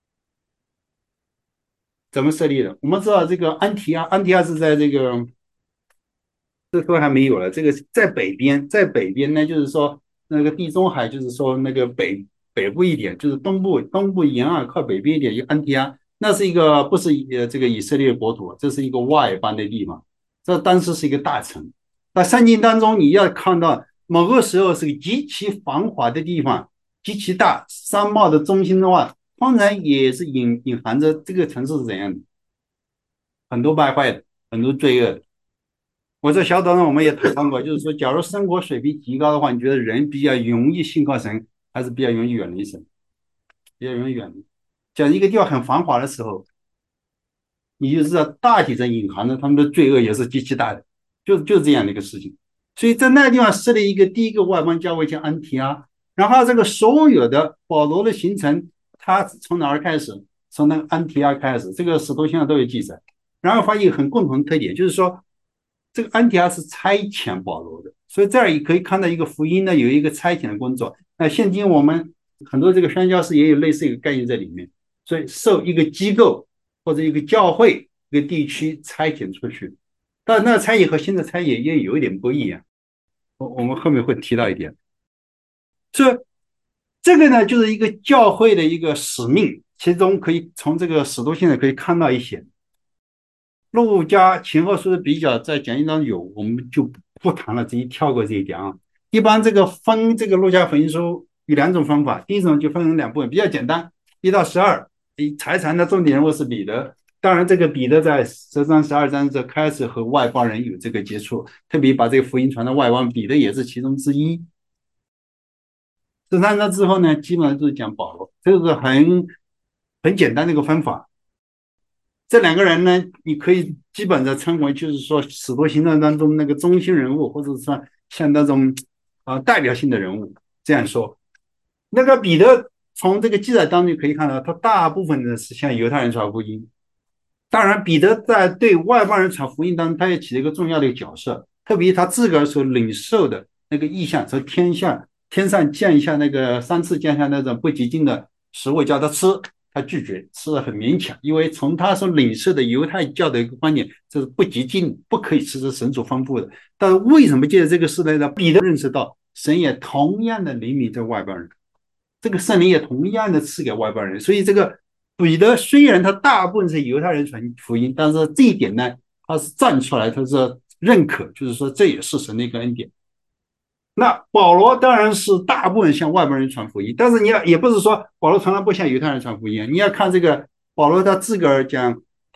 怎么设立的？我们知道这个安提阿，安提阿是在这个这都还没有了。这个在北边，在北边呢，就是说那个地中海，就是说那个北北部一点，就是东部东部沿岸靠北边一点，有安提阿，那是一个不是呃这个以色列国土，这是一个外邦的地方。这当时是一个大城。那圣经当中你要看到某个时候是个极其繁华的地方，极其大商贸的中心的话，通常也是隐隐含着这个城市是怎样的，很多败坏的，很多罪恶的。我在小岛上我们也谈到过，就是说，假如生活水平提高的话，你觉得人比较容易信靠神，还是比较容易远离神？比较容易远离。讲一个地方很繁华的时候，你就知道大体上隐含着他们的罪恶也是极其大的，就就是这样的一个事情。所以在那个地方设立一个第一个外邦教会叫安提阿，然后这个所有的保罗的行程，他从哪儿开始？从那个安提阿开始，这个使徒行传都有记载。然后发现很共同的特点，就是说这个安提阿是差遣保罗的，所以这儿也可以看到一个福音呢有一个差遣的工作。那现今我们很多这个宣教士也有类似一个概念在里面，所以受一个机构或者一个教会一个地区差遣出去，但那差遣和新的差遣也有一点不一样，我我们后面会提到一点。所以这个呢就是一个教会的一个使命，其中可以从这个使徒行传可以看到一些。路加前后书的比较在讲义当中有，我们就不谈了，直接跳过这一点啊。一般这个分这个路加福音书有两种方法，第一种就分成两部分，比较简单，一到十二，财产的重点人物是彼得。当然，这个彼得在十章、十二章这开始和外邦人有这个接触，特别把这个福音传到外邦，彼得也是其中之一。十三章之后呢，基本上就是讲保罗，这个是很很简单的一个分法。这两个人呢，你可以基本上称为就是说使徒行传当中那个中心人物，或者说像那种啊、呃、代表性的人物。这样说，那个彼得从这个记载当中可以看到，他大部分的是向犹太人传福音。当然，彼得在对外邦人传福音当中，他也起了一个重要的角色，特别他自个儿所领受的那个意象，从天下天上降下那个三次降下那种不洁净的食物叫他吃。他拒绝，吃的很勉强，因为从他所领受的犹太教的一个观点，这是不洁净，不可以吃，是神所吩咐的。但是为什么借着这个时代呢？彼得认识到神也同样的怜悯这外邦人，这个圣灵也同样的赐给外邦人。所以这个彼得虽然他大部分是犹太人传福音，但是这一点呢，他是站出来，他是认可，就是说这也是神的一个恩典。那保罗当然是大部分向外邦人传福音，但是你要也不是说保罗从来不向犹太人传福音，你要看这个保罗他自个儿讲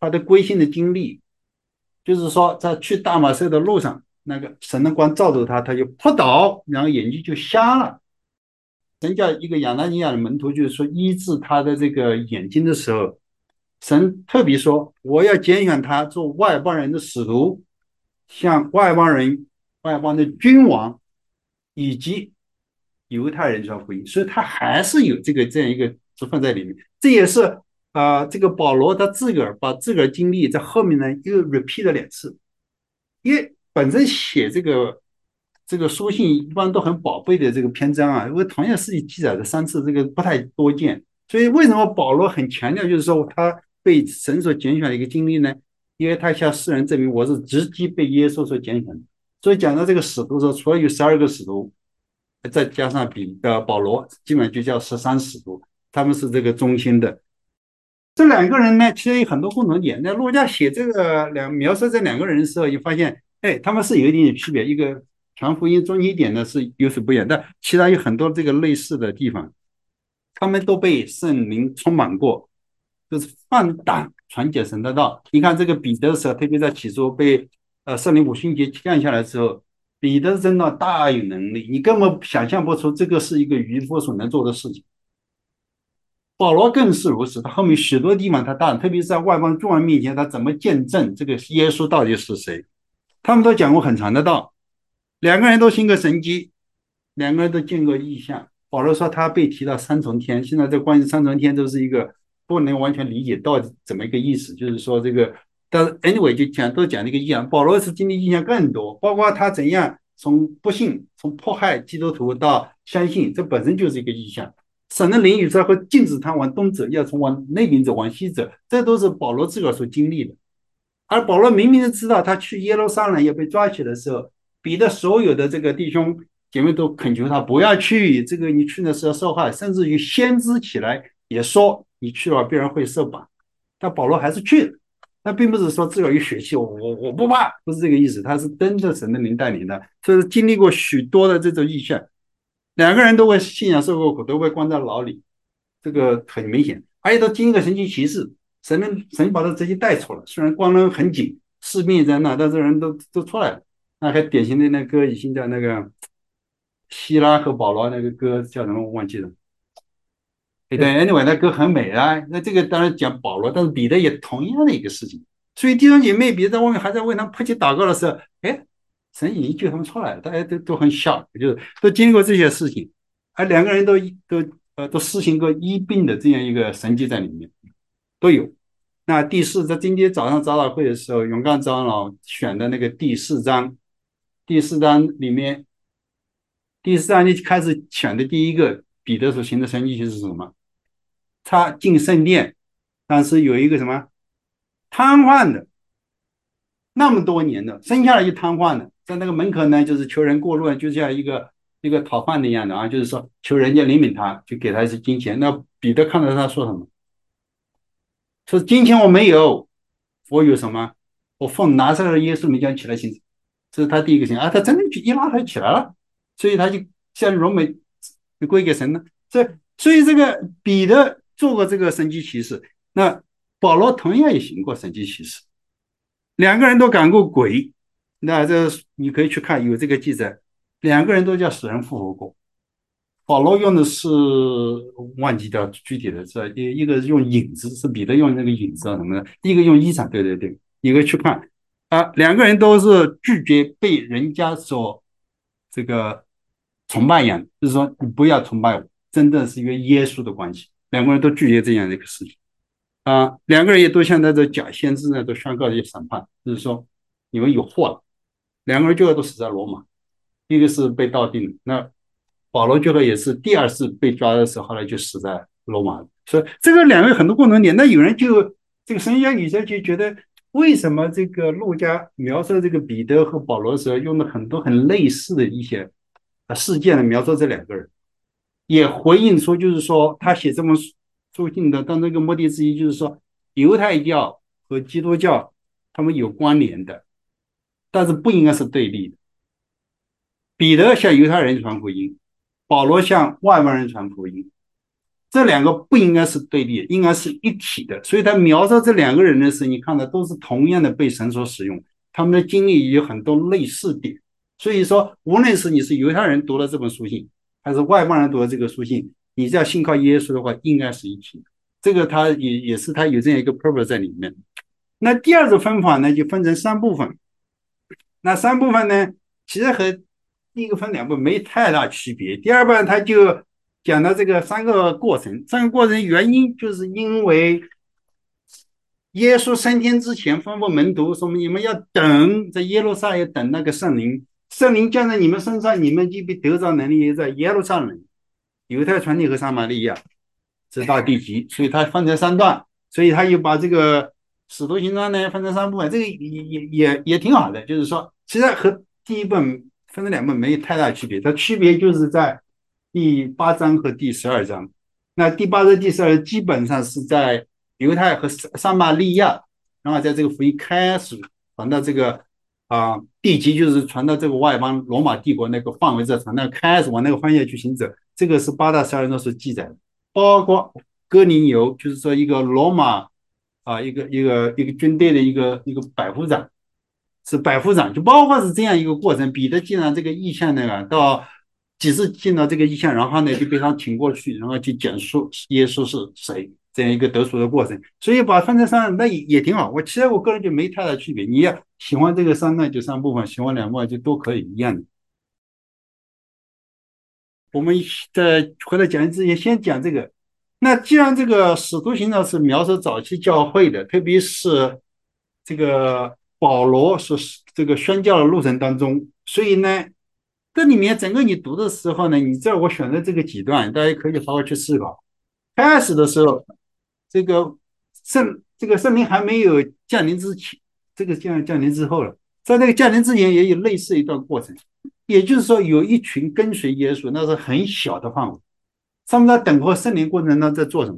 他的归信的经历，就是说在去大马色的路上，那个神的光照着他，他就扑倒，然后眼睛就瞎了。神叫一个亚拿尼亚的门徒，就是说医治他的这个眼睛的时候，神特别说：“我要拣选他做外邦人的使徒，向外邦人、外邦的君王以及犹太人传福音。”所以他还是有这个这样一个职分在里面。这也是啊、呃这个保罗他自个儿把自个儿经历在后面呢又 repeat 了两次，因为本身写这个这个书信一般都很宝贝的这个篇章啊，因为同样事情记载了三次，这个不太多见。所以为什么保罗很强调，就是说他被神所拣选的一个经历呢？因为他向世人证明我是直接被耶稣所拣选的。所以讲到这个使徒的时候，除了有十二个使徒，再加上彼得、保罗，基本上就叫十三使徒，他们是这个中心的。这两个人呢，其实有很多共同点。那陆家写这个两描述这两个人的时候，就发现，哎，他们是有一点点区别。一个传福音中心点呢是有所不一样，但其他有很多这个类似的地方。他们都被圣灵充满过，就是放胆传讲神的道。你看这个彼得的时候，特别在起初被呃圣灵五旬节降下来之后，彼得真的大有能力，你根本想象不出这个是一个渔夫所能做的事情。保罗更是如此，他后面许多地方他当然，特别是在外邦众人面前，他怎么见证这个耶稣到底是谁？他们都讲过很长的道，两个人都行过神迹，两个人都见过异象。保罗说他被提到三重天，现在这关于三重天都是一个不能完全理解到底怎么一个意思，就是说这个，但是 anyway 就讲都讲这个异象。保罗是经历异象更多，包括他怎样从不信、从迫害基督徒到相信，这本身就是一个异象。神的灵有时候会禁止他往东走，要从往那边走，往西走，这都是保罗自个儿所经历的。而保罗明明知道他去耶路撒冷要被抓起的时候，彼得所有的这个弟兄姐妹都恳求他不要去，这个你去的时候受害，甚至于先知起来也说你去了必然会受绑，但保罗还是去了。那并不是说自个儿有血气，我我我不怕，不是这个意思，他是跟着神的灵带领的，所以经历过许多的这种异象。两个人都为信仰受过苦，都被关在牢里，这个很明显。而且都经历过神奇奇事，神神把他直接带出来，虽然关得很紧，士兵也在那，但是人都都出来了。那还典型的那歌，已经叫那个希拉和保罗那个歌叫什么我忘记了。对，anyway，那歌很美啊。那这个当然讲保罗，但是彼得也同样的一个事情。所以弟兄姐妹，彼得在外面还在为他们迫切祷告的时候，哎，神已经救他们出来了，大家都都很笑，就是都经历过这些事情，而两个人都都呃都施行过医病的这样一个神迹在里面，都有。那第四，在今天早上早祷会的时候，永刚长老选的那个第四章，第四章里面，第四章就开始选的第一个彼得所行的神迹是什么？他进圣殿，但是有一个什么瘫痪的，那么多年的，生下来就瘫痪了，在那个门口呢，就是求人过路，就像一个一个讨饭的一样的啊，就是说求人家怜悯他，就给他一些金钱。那彼得看到他说什么？说金钱我没有，我有什么？我奉拿撒勒耶稣名叫起来行。这是他第一个行啊，他真的一拉他就起来了，所以他就向荣美归给神了。这所以这个彼得做过这个神迹奇事，那保罗同样也行过神迹奇事，两个人都赶过鬼。那这你可以去看有这个记载，两个人都叫死人复活过。保罗用的是忘记掉具体的是一一个用影子，是彼得用那个影子啊什么的，一个用衣裳，对对对，你可以去看啊，两个人都是拒绝被人家所这个崇拜一样，就是说你不要崇拜我，真正是因为耶稣的关系，两个人都拒绝这样的一个事情啊，两个人也都像那个假先知呢，都宣告这些审判，就是说你们有祸了，两个人最后都死在罗马，一个是被盗定，那保罗最后也是第二次被抓的时候，后来就死在罗马。所以这个两个很多共同点。那有人就这个神学家语者就觉得，为什么这个路加描述这个彼得和保罗的时候，用了很多很类似的一些事件来描述这两个人，也回应说，就是说他写这么书信的，但那个目的之一就是说，犹太教和基督教他们有关联的，但是不应该是对立的。彼得向犹太人传福音，保罗向外邦人传福音， 这两个不应该是对立，应该是一体的。所以他描述这两个人的时候，你看到都是同样的被神所使用，他们的经历有很多类似点。所以说，无论是你是犹太人读了这本书信，还是外邦人读了这个书信，你只要信靠耶稣的话，应该是一体的。这个他也也是他有这样一个 purpose 在里面。那第二种分法呢，就分成三部分。那三部分呢，其实和第一个分两部没太大区别。第二部分他就讲到这个三个过程，三个过程原因就是因为耶稣升天之前吩咐门徒说：你们要等，在耶路撒冷等那个圣灵，圣灵降在你们身上，你们就必得着能力，在耶路撒冷、犹太传递和撒玛利亚，直到地极。所以他分成三段，所以他又把这个使徒行传呢分成三部分，这个也也也也挺好的。就是说，其实和第一本分成两本没有太大区别，它区别就是在第八章和第十二章。那第八章、第十二基本上是在犹太和撒玛利亚，然后在这个福音开始传到这个啊、呃、地极，就是传到这个外邦罗马帝国那个范围这传到开始往那个方向去行走。这个是八到十二章所记载的，包括哥尼流，就是说一个罗马啊一个一个一个军队的一个一个百夫长，是百夫长，就包括是这样一个过程。彼得进了这个意象那个到几次进到这个意象，然后呢就被他请过去，然后去讲述耶稣是谁，这样一个得赎的过程。所以把分成三，那也也挺好。我其实我个人就没太大区别，你要喜欢这个三段就三部分，喜欢两部分就都可以一样的。我们在回来讲之前，先讲这个。那既然这个使徒行传是描述早期教会的，特别是这个保罗是这个宣教的路程当中，所以呢，这里面整个你读的时候呢，你知道我选的这个几段，大家可以好好去思考。开始的时候，这个圣这个圣灵还没有降临之前，这个降降临之后了，在那个降临之前也有类似一段过程。也就是说，有一群跟随耶稣，那是很小的范围。他们在等候圣灵过程当中在做什么？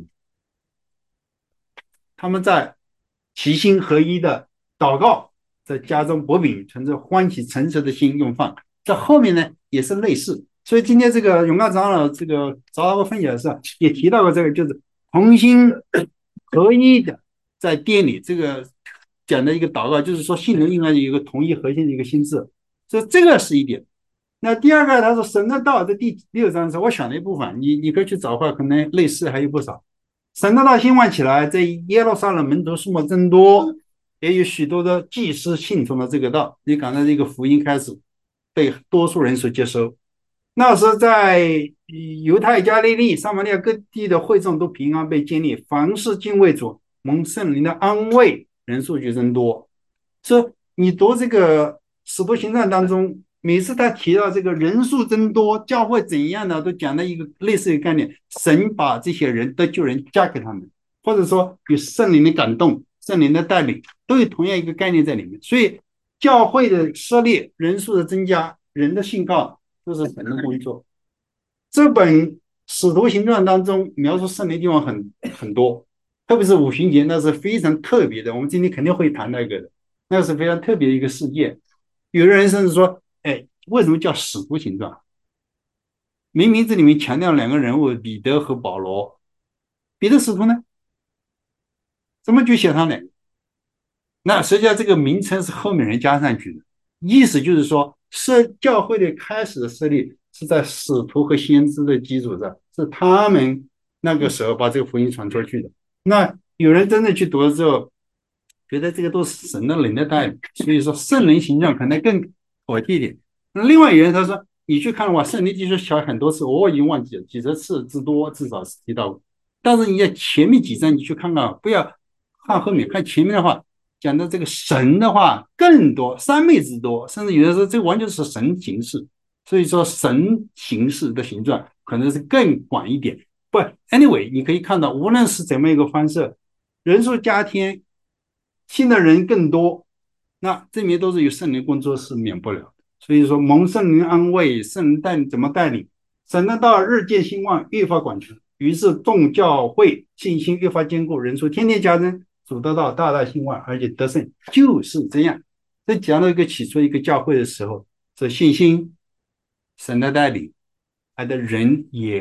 他们在齐心合一的祷告，在家中薄饼，存着欢喜诚实的心用饭。在后面呢，也是类似。所以今天这个永刚长老这个早老分享的时候也提到过这个，就是同心合一的在店里这个讲的一个祷告，就是说信徒应该有一个同一核心的一个心智，所以这个是一点。那第二个，他说神的道在第六章是我选的一部分，你你可以去找话，可能类似还有不少。神的道兴旺起来，在耶路撒冷门徒数目增多，也有许多的祭司信从了这个道。你刚才这个福音开始被多数人所接收。那时在犹太、加利利、撒玛利亚各地的会众都平安被建立，凡是敬畏主、蒙圣灵的安慰，人数就增多。说你读这个使徒行传当中，每次他提到这个人数增多，教会怎样的，都讲了一个类似的概念：神把这些人得救人加给他们，或者说有圣灵的感动、圣灵的带领，都有同样一个概念在里面。所以教会的设立、人数的增加、人的信靠，都是神的工作。这本使徒行传当中描述圣灵的地方很很多，特别是五旬节，那是非常特别的。我们今天肯定会谈那个的，那是非常特别的一个事件。有的人甚至说，哎，为什么叫使徒行传？明明这里面强调两个人物，彼得和保罗。彼得使徒呢，怎么就写他呢？那实际上这个名称是后面人加上去的，意思就是说，设教会的开始的设立是在使徒和先知的基础上，是他们那个时候把这个福音传出去的。那有人真的去读了之后，觉得这个都是神的灵的带领，所以说圣灵形象可能更妥帖一点。那另外有人他说，你去看的话，圣灵记述小很多次，我已经忘记了几十次之多，至少是提到过。但是你在前面几章你去看看，不要看后面，看前面的话，讲的这个神的话更多，三倍之多，甚至有的时候这完全是神形式。所以说神形式的形状可能是更广一点。不 ，anyway， 你可以看到，无论是怎么一个方式，人数加添，信的人更多，那这里面都是有圣灵工作是免不了的。所以说，蒙圣灵安慰，圣灵带领怎么带领，神的道日渐兴旺，越发广传。于是众教会信心越发坚固，人数天天加增，主得到大大兴旺，而且得胜，就是这样。在讲到一个起初一个教会的时候，这信心、神的带领，还的人也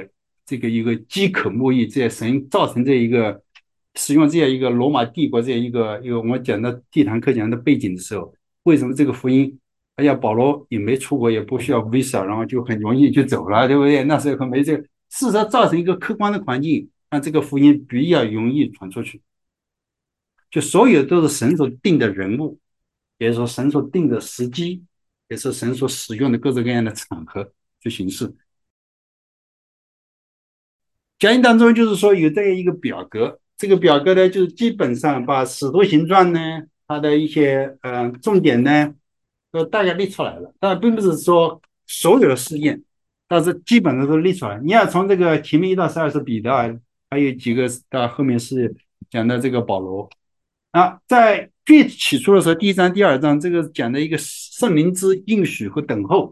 这个一个饥渴慕义，这神造成这一个使用这样一个罗马帝国这样一个一个我们讲的地堂课讲的背景的时候，为什么这个福音？哎呀，保罗也没出国，也不需要 visa，然后就很容易就走了，对不对？那时候没这个，事实上造成一个客观的环境，让这个福音比较容易传出去。就所有都是神所定的人物，也就是说神所定的时机，也是神所使用的各种各样的场合去行事。讲义当中就是说有这样一个表格，这个表格呢，就是基本上把使徒行传呢，它的一些呃重点呢，都大概列出来了。但并不是说所有的试验，但是基本上都列出来。你要从这个前面一到十二是彼得啊，还有几个到后面是讲的这个保罗啊，在最起初的时候，第一章、第二章这个讲的一个圣灵之应许和等候。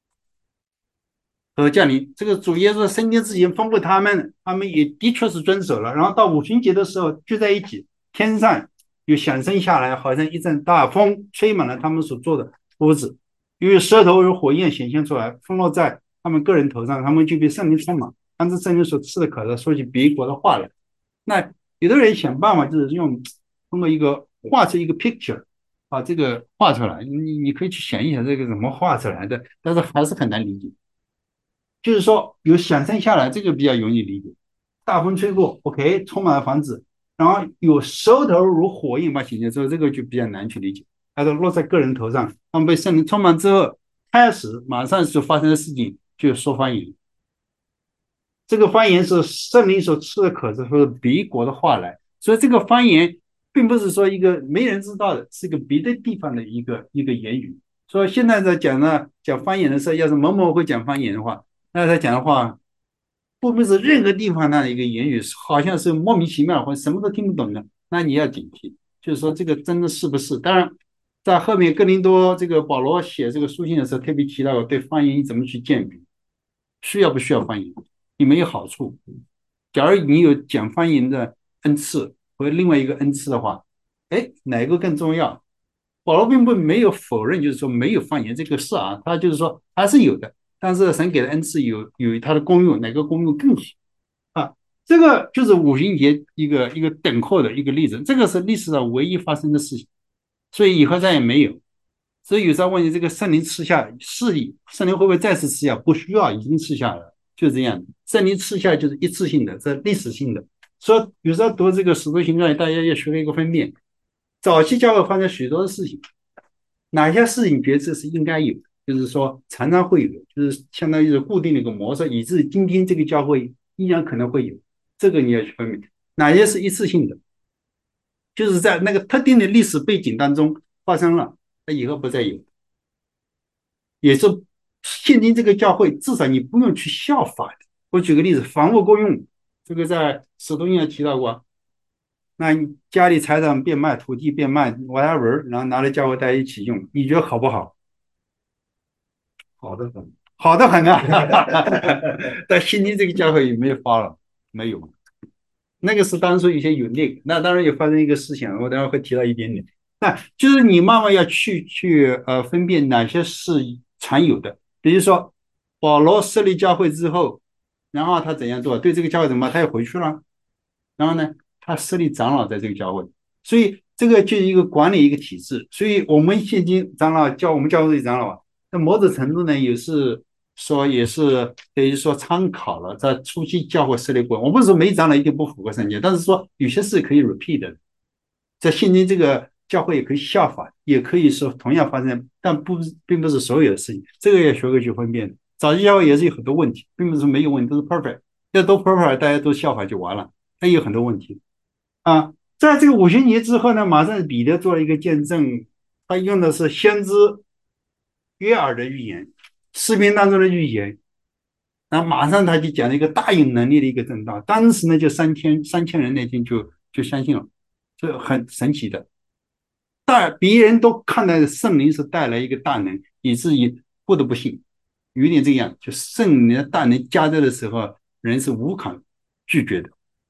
和降临，这个主耶稣升天之前吩咐他们，他们也的确是遵守了。然后到五旬节的时候聚在一起，天上又响声下来，好像一阵大风，吹满了他们所做的屋子，因为舌头如火焰显现出来，风落在他们个人头上，他们就被圣灵充满，按照圣灵所赐的口头说起别国的话来。那有的人想办法，就是用通过一个画出一个 picture，把这个画出来，你你可以去想一想这个怎么画出来的，但是还是很难理解。就是说有响声下来，这个比较容易理解。大风吹过 ，OK， 充满了房子，然后有舌头如火焰把显现之后，这个就比较难去理解。它都落在个人头上，他们被圣灵充满之后，开始马上就发生的事情，就说方言。这个方言是圣灵所赐的口子，或者别国的话来，所以这个方言并不是说一个没人知道的，是一个别的地方的一个一个言语。所以现在在讲呢，讲方言的时候，要是某某会讲方言的话，那他讲的话，不不是任何地方的一个言语，好像是莫名其妙或者什么都听不懂的，那你要警惕，就是说这个真的是不是？当然，在后面哥林多这个保罗写这个书信的时候，特别提到过对方言怎么去鉴别，需要不需要方言，有没有好处？假如你有讲方言的恩赐和另外一个恩赐的话，哎，哪一个更重要？保罗并不没有否认，就是说没有方言这个事啊，他就是说还是有的。但是神给的恩赐有有它的功用，哪个功用更好啊？这个就是五旬节一个一个等候的一个例子，这个是历史上唯一发生的事情，所以以后再也没有。所以有时候问你这个圣灵赐下是圣灵会不会再次赐下？不需要，已经赐下了，就这样。圣灵赐下就是一次性的，这历史性的。所以有时候读这个使徒行传，大家要学会一个分辨，早期教会发生许多的事情，哪些事情决策是应该有的。就是说常常会有，就是相当于是固定的一个模式，以致今天这个教会依然可能会有，这个你要去分辨哪些是一次性的，就是在那个特定的历史背景当中发生了，那以后不再有，也是现今这个教会至少你不用去效法的。我举个例子，房屋公用，这个在使徒行传提到过，那你家里财产变卖，土地变卖 whatever， 然后拿来教会大家一起用，你觉得好不好？ 好的很。 好的很啊，但今天这个教会有没有发了？没有，那个是当初有些有那个，那当然也发生一个事情，我等会会提到一点点。那就是你慢慢要去去呃分辨哪些是常有的，比如说保罗设立教会之后，然后他怎样做？对这个教会怎么？他又回去了，然后呢，他设立长老在这个教会，所以这个就是一个管理一个体制。所以我们现今长老教我们教会长老啊。那某种程度呢，也是说，也是等于说参考了在初期教会设立过。我不是说每长老一定不符合圣经，但是说有些事可以 repeat 的，在现今这个教会也可以效法，也可以说同样发生，但不并不是所有的事情，这个也学会去分辨。早期教会也是有很多问题，并不是没有问题，都是 perfect，要都 perfect，大家都效法就完了，它有很多问题啊。在这个五旬节之后呢，马上彼得做了一个见证，他用的是先知约珥的预言，诗篇当中的预言，然后马上他就讲了一个大有能力的一个正道，当时呢就三千三千人那天就就相信了，这很神奇的。但别人都看待圣灵是带来一个大能，以至于不得不信，有点这样，就圣灵的大能加在的时候，人是无可拒绝的。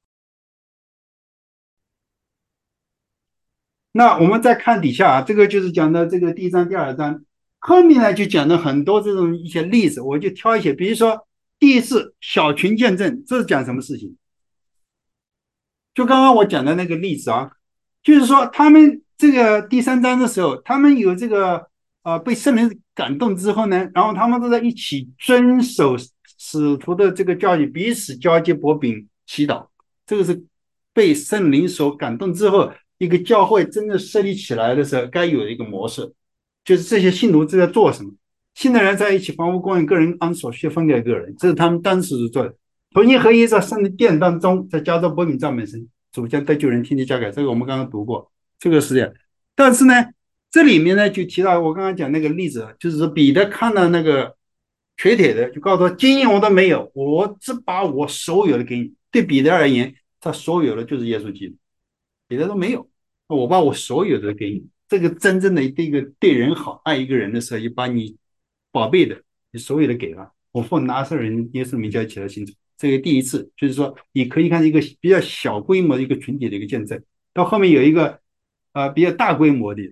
那我们再看底下啊，这个就是讲的这个第一章、第二章，后面呢就讲了很多这种一些例子，我就挑一些，比如说第一次小群见证，这是讲什么事情？就刚刚我讲的那个例子啊，就是说他们这个第三章的时候，他们有这个呃被圣灵感动之后呢，然后他们都在一起遵守使徒的这个教育，彼此交接薄饼祈祷。这个是被圣灵所感动之后，一个教会真正设立起来的时候该有的一个模式，就是这些信徒在做什么？信的人在一起，房屋供应，个人按所需分给个人，这是他们当时做的。同心合一在圣殿当中，在加州波比赞美神，主将得救人天地加改，这个我们刚刚读过，这个是这样。但是呢，这里面呢就提到我刚刚讲那个例子，就是说彼得看到那个瘸腿的，就告诉他金银我都没有，我只把我所有的给你。对彼得而言，他所有的就是耶稣基督，彼得都没有，我把我所有的给你。这个真正的一个对人好，爱一个人的时候，就把你宝贝的，你所有的给了。我奉拿撒勒人耶稣名叫起来信主。这个第一次，就是说你可以看一个比较小规模的一个群体的一个见证，到后面有一个呃比较大规模的。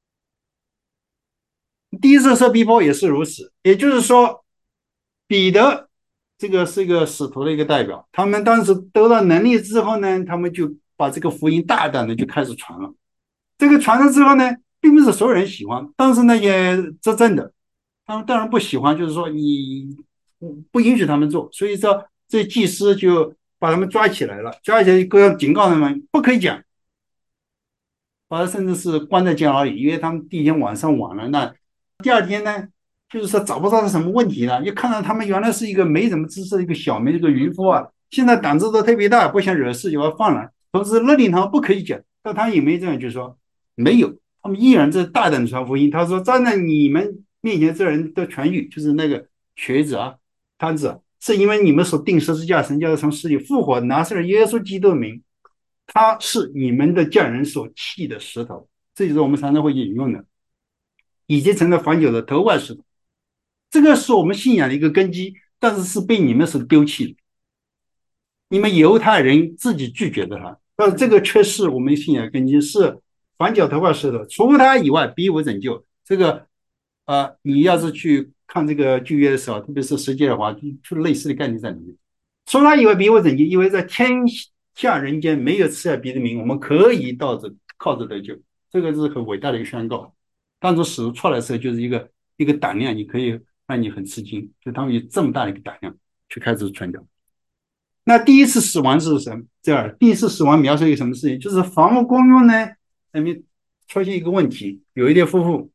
第一次设逼迫也是如此，也就是说，彼得这个是一个使徒的一个代表，他们当时得到能力之后呢，他们就把这个福音大胆的就开始传了。这个传了之后呢，并不是所有人喜欢，但是那些执政的，他们当然不喜欢，就是说你不允许他们做，所以说这祭司就把他们抓起来了，抓起来各样警告他们不可以讲，把他甚至是关在监牢里，因为他们第一天晚上晚了，那第二天呢，就是说找不到他什么问题了，一看到他们原来是一个没什么知识的一个小民，这个渔夫啊，现在胆子都特别大，不想惹事就要放了，同时勒令他们不可以讲，但他也没这样，就说没有，他们依然在大胆传福音。他说站在你们面前这人的痊愈，就是那个瘸子啊、瘫子啊，是因为你们所定十字架，神叫他从死里复活，拿撒勒耶稣基督的名，他是你们的匠人所弃的石头，这就是我们常常会引用的，已经成了房角的头块石头。这个是我们信仰的一个根基，但是是被你们所丢弃的。你们犹太人自己拒绝的他，但这个却是我们信仰的根基，是房角头块石头。除他以外，必无拯救。这个呃，你要是去看这个旧约的时候，特别是十诫的话，就类似的概念在里面。除他以外，必无拯救，因为在天下人间没有赐下别的名，我们可以到这靠着得救。这个是很伟大的一个宣告。当初使徒出来的时候，就是一个一个胆量，你可以让你很吃惊，就他们有这么大的一个胆量去开始传教。那第一次死亡是什么？这儿第一次死亡描述一个什么事情？就是房屋公用呢，那边出现一个问题，有一对夫妇，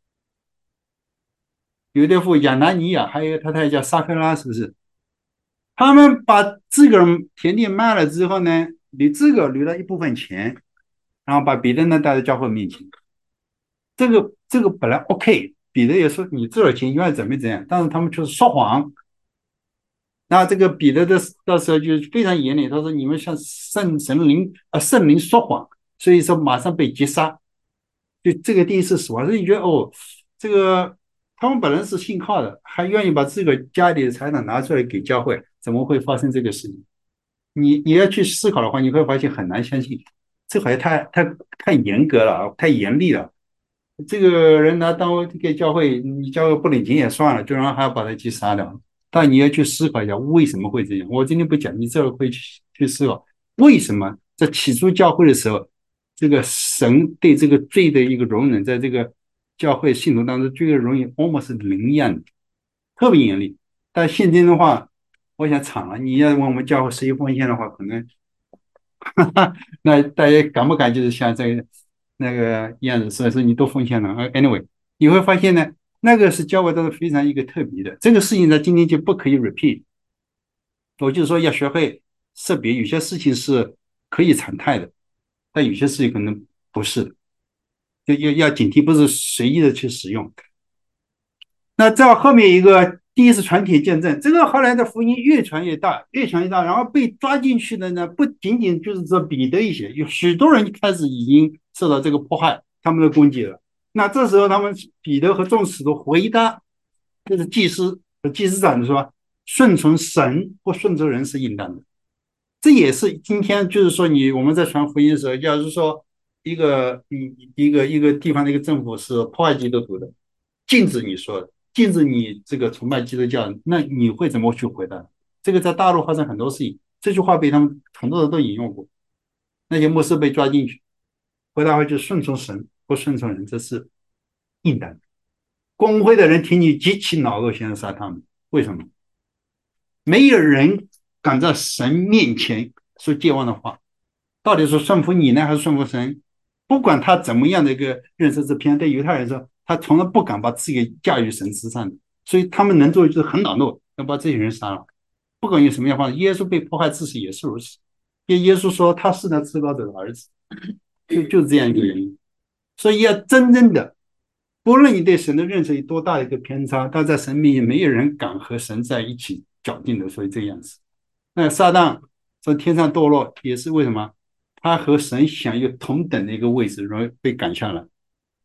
有一对夫妇亚拿尼亚，还有他太太叫撒克拉，是不是？他们把自个儿田地卖了之后呢，你自个儿留了一部分钱，然后把彼得呢带到教会面前。这个这个本来 OK， 彼得也说你这点钱愿意怎么怎样，但是他们却是说谎。那这个彼得的到时候就非常严厉，他说你们向圣神灵啊圣灵说谎，所以说马上被击杀。就这个第一次死亡，所以你觉得哦，这个他们本来是信靠的，还愿意把自个家里的财产拿出来给教会，怎么会发生这个事情？你你要去思考的话，你会发现很难相信，这好像太太太严格了啊，太严厉了。这个人拿当这个教会，你教会不领情也算了，居然还要把他去杀掉。但你要去思考一下为什么会这样。我今天不讲，你这会去去思考为什么在起初教会的时候，这个神对这个罪的一个容忍，在这个教会信徒当中，这个容忍 almost 零一样的，特别严厉。但现今的话，我想惨了。你要问我们教会十一奉献的话，可能那大家敢不敢就是像这个那个样子？所以说你都奉献了。Anyway，你会发现呢，那个是教会都是非常一个特别的。这个事情呢，今天就不可以 repeat。我就说要学会识别，有些事情是可以常态的，但有些事情可能不是的，就要要警惕，不是随意的去使用。那这后面一个第一次传体见证，这个后来的福音越传越大，越传越大，然后被抓进去的呢，不仅仅就是说彼得一些，有许多人开始已经受到这个迫害，他们的攻击了。那这时候他们彼得和众使徒回答，就是祭司和祭司长说，顺从神不顺从人是应当的。这也是今天就是说你我们在传福音的时候，假如说一个一一个一个地方的一个政府是迫害基督徒的，禁止你说的。 禁止你这个崇拜基督教，那你会怎么去回答？这个在大陆发生很多事情，这句话被他们很多人都引用过。那些牧师被抓进去，回答回去顺从神不顺从人，这是应当的。公会的人听你极其恼怒，现在杀他们，为什么？没有人敢在神面前说健忘的话，到底是顺服你呢，还是顺服神？不管他怎么样的一个认识之偏，对犹太人说，他从来不敢把自己驾驭神之上的，所以他们能做的就是很恼怒，要把这些人杀了。不管用什么样的方式，耶稣被迫害致死也是如此。因为耶稣说他是那至高者的儿子，就就是这样一个原因。所以要真正的，不论你对神的认识有多大的一个偏差，但在神面前没有人敢和神在一起较劲的，所以这样子。那撒旦从天上堕落也是为什么？他和神享有同等的一个位置，容易被赶下来。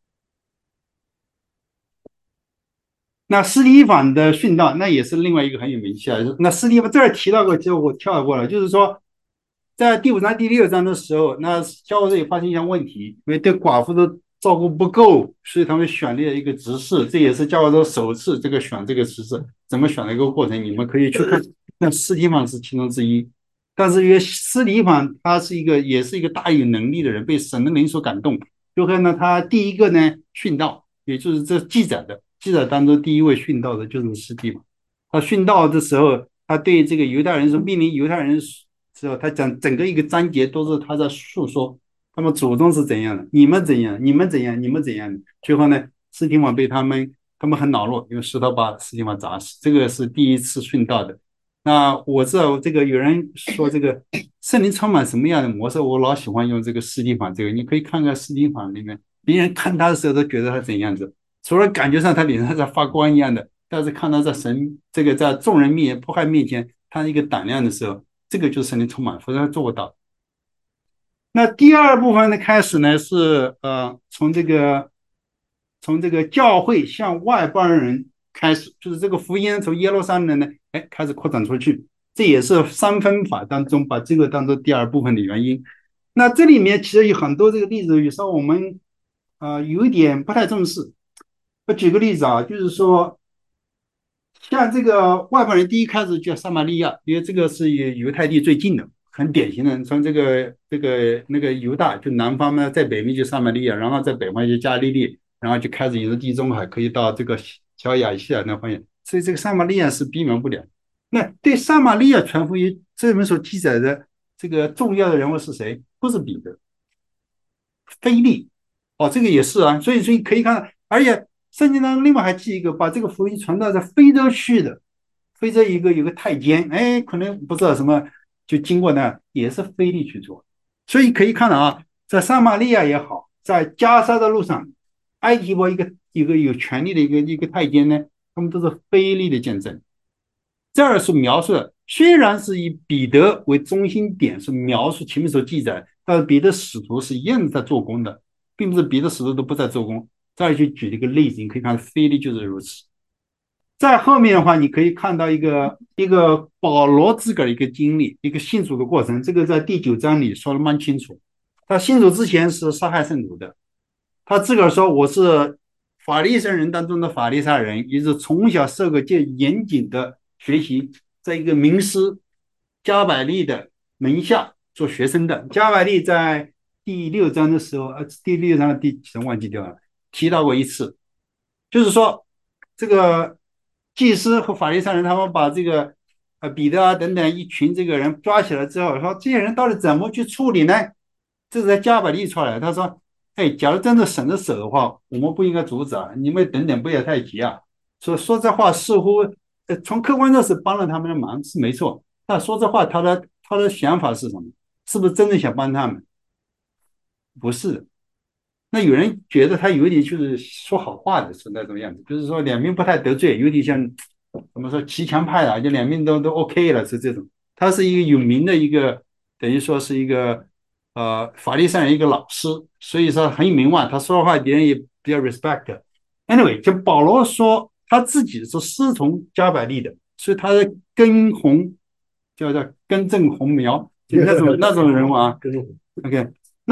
那斯提反的殉道，那也是另外一个很有名气啊。那斯提反这儿提到过，就我跳过了，就是说，在第五章、第六章的时候，那教会也发现一项问题，因为对寡妇的照顾不够，所以他们选立了一个执事，这也是教会的首次这个选这个执事，怎么选的一个过程，你们可以去看。那斯提反是其中之一，但是因为斯提反他是一个也是一个大有能力的人，被神的灵所感动，就和呢他第一个呢殉道，也就是这记载的。记载当中第一位殉道的就是斯提反。他殉道的时候，他对这个犹太人说，命令犹太人之后，他讲整个一个章节都是他在诉说他们祖宗是怎样的，你们怎样，你们怎样，你们怎样的。最后呢，斯提反被他们他们很恼怒，用石头把斯提反砸死。这个是第一次殉道的。那我知道这个有人说这个圣灵充满什么样的模式，我老喜欢用这个斯提反这个，你可以看看斯提反里面，别人看他的时候都觉得他怎样子。除了感觉上他脸上在发光一样的，但是看到在神这个在众人面前迫害面前，他一个胆量的时候，这个就是神灵充满，否则他做不到。那第二部分的开始呢，是呃从这个从这个教会向外邦人开始，就是这个福音从耶路撒冷呢，哎开始扩展出去，这也是三分法当中把这个当做第二部分的原因。那这里面其实有很多这个例子，有时候我们呃有一点不太重视。我举个例子啊，就是说，像这个外邦人第一开始叫撒玛利亚，因为这个是与犹太地最近的，很典型的。从这个这个那个犹大，就南方呢，在北面就撒玛利亚，然后在北方就加利利，然后就开始沿着地中海可以到这个小亚细亚那方面，所以这个撒玛利亚是避免不了。那对撒玛利亚传福音，这里面所记载的这个重要的人物是谁？不是彼得，腓利。哦，这个也是啊，所以所以可以看，而且圣经当中另外还记一个，把这个福音传到在非洲去的，非洲一个有个太监，哎，可能不知道什么，就经过那也是腓利去做，所以可以看到啊，在撒玛利亚也好，在加沙的路上，埃及国一个一个有权力的一个一个太监呢，他们都是腓利的见证。这儿是描述的，虽然是以彼得为中心点，是描述前面所记载，但是别的使徒是一样在做工的，并不是别的使徒都不在做工。再去举一个例子，你可以看腓利就是如此。在后面的话，你可以看到一个一个保罗自个儿一个经历，一个信主的过程，这个在第九章里说的蛮清楚。他信主之前是杀害圣徒的，他自个儿说我是法利赛人当中的法利赛人，也是从小受过最严谨的学习，在一个名师加百利的门下做学生的。加百利在第六章的时候，呃，第六章的第几章忘记掉了，提到过一次，就是说这个祭司和法利赛人他们把这个呃彼得啊等等一群这个人抓起来之后，说这些人到底怎么去处理呢？这是在加百利出来，他说：“哎，假如真的神的手的话，我们不应该阻止啊！你们等等，不要太急啊！”说说这话似乎，呃，从客观上是帮了他们的忙，是没错。但说这话，他的他的想法是什么？是不是真的想帮他们？不是的。那有人觉得他有点就是说好话的是那种样子，就是说两边不太得罪，有点像怎么说骑墙派的，就两边都都 OK 了，是这种。他是一个有名的一个，等于说是一个呃法律上的一个老师，所以说很有名望，他说的话别人也比较 respect。Anyway，就保罗说他自己是师从加百利的，所以他的根红叫叫根正红苗，就那种那种人物啊。OK，那。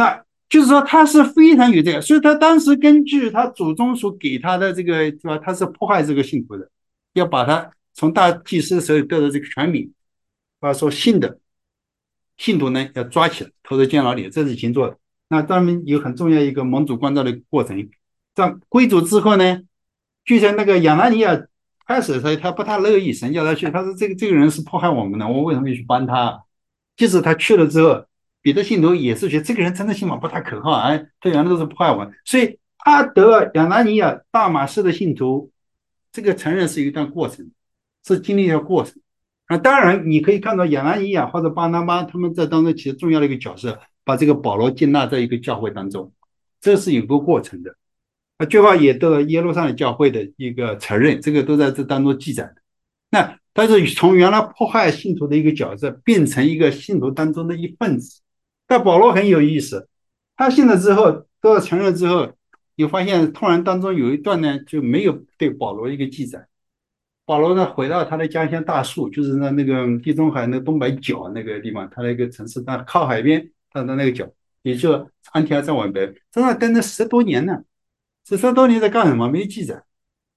就是说他是非常有这个，所以他当时根据他祖宗所给他的这个，对吧？他是迫害这个信徒的，要把他从大祭司手里得到这个权柄，把说信的信徒呢要抓起来，投到监牢里，这是秦做的。那当然有很重要一个蒙主光照的过程。这归主之后呢，就像那个亚拿尼亚开始的时候，他不太乐意，神叫他去，他说这个这个人是迫害我们的，我为什么要去帮他？即使他去了之后，别的信徒也是觉得这个人真的信仰不太可靠，哎，这原来都是迫害我们，所以他得亚拿尼亚大马士的信徒，这个承认是一段过程，是经历一个过程。啊，当然你可以看到亚拿尼亚或者巴拿巴他们在当中起重要的一个角色，把这个保罗接纳在一个教会当中，这是有个过程的。啊，最后也得了耶路撒冷教会的一个承认，这个都在这当中记载的。那但是从原来迫害信徒的一个角色，变成一个信徒当中的一份子。但保罗很有意思，他信了之后，得到承认之后，你发现突然当中有一段呢，就没有对保罗一个记载。保罗呢，回到他的家乡大树，就是那那个地中海那东北角那个地方，他那个城市，他靠海边，他的那个角，也就安提阿在往北，在那待了十多年呢。这十多年在干什么？没记载。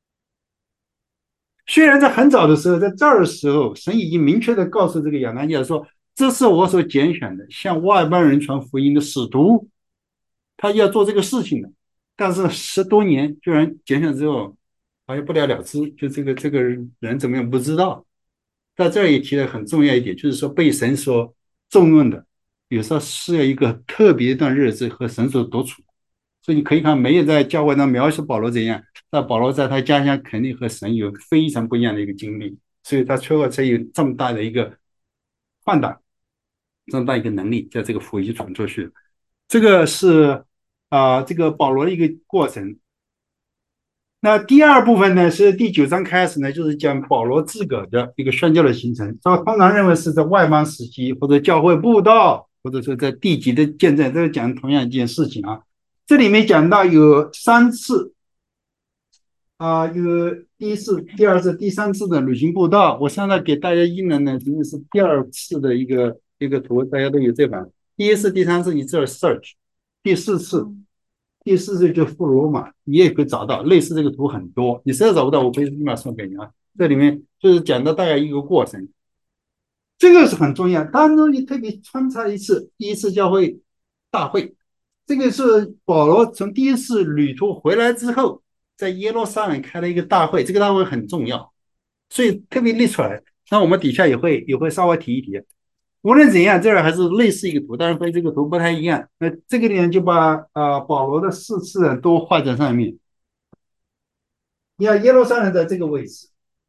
虽然在很早的时候，在这儿的时候，神已经明确的告诉这个亚拿尼亚说：“这是我所拣选的，向外邦人传福音的使徒，他要做这个事情的。”但是十多年居然拣选之后，好像不了了之，就这个这个人怎么样不知道。在这儿也提的很重要一点，就是说被神所重用的，有时候是要一个特别一段日子和神所独处。所以你可以看，没有在教会上描述保罗怎样，那保罗在他家乡肯定和神有非常不一样的一个经历，所以他最后才有这么大的一个放大，这么大一个能力，在这个福音传出去。这个是啊、呃这个保罗的一个过程。那第二部分呢，是第九章开始呢，就是讲保罗自个的一个宣教的形成。这通常认为是在外邦时期，或者教会布道，或者说在地级的见证，都是讲同样一件事情啊。这里面讲到有三次啊、呃，有第一次、第二次、第三次的旅行布道。我现在给大家印的呢，仅仅是第二次的一个一个图，大家都有这版。第一次、第三次你这儿 search，第四次。第四次就富罗马，你也可以找到类似这个图很多。你实在找不到，我可以立马送给你啊。这里面就是讲到大概一个过程，这个是很重要。当中你特别穿插一次第一次教会大会，这个是保罗从第一次旅途回来之后，在耶路撒冷开了一个大会，这个大会很重要，所以特别列出来。那我们底下也会也会稍微提一提。无论怎样，这儿还是类似一个图，当然跟这个图不太一样。那这个里面就把啊、呃、保罗的四次都画在上面。你看耶路撒冷在这个位置，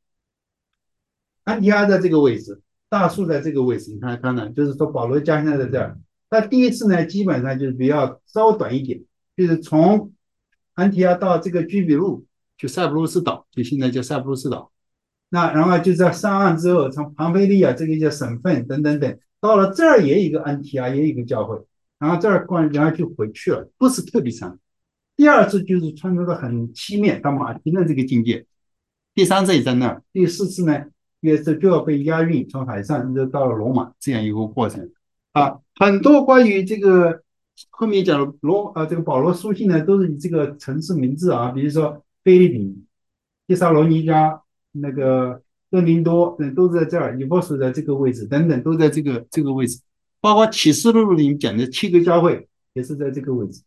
安提阿在这个位置，大树在这个位置。你看，看看，就是说保罗家乡在这儿。那第一次呢，基本上就是比较稍短一点，就是从安提阿到这个居比路，就塞浦路斯岛，就现在叫塞浦路斯岛。那然后就在上岸之后，从庞菲利亚这个叫省份等等等，到了这儿也有一个安提阿，也有一个教会，然后这儿过然后就回去了，不是特别长。第二次就是穿梭的很凄面到马提的这个境界，第三次也在那儿，第四次呢也是就要被押运从海上就到了罗马这样一个过程啊。很多关于这个后面讲罗啊这个保罗书信呢，都是以这个城市名字啊，比如说菲律宾、帖撒罗尼迦。那个哥林多，嗯，都在这儿，以弗所在这个位置，等等，都在这个这个位置，包括启示录里面讲的七个教会也是在这个位置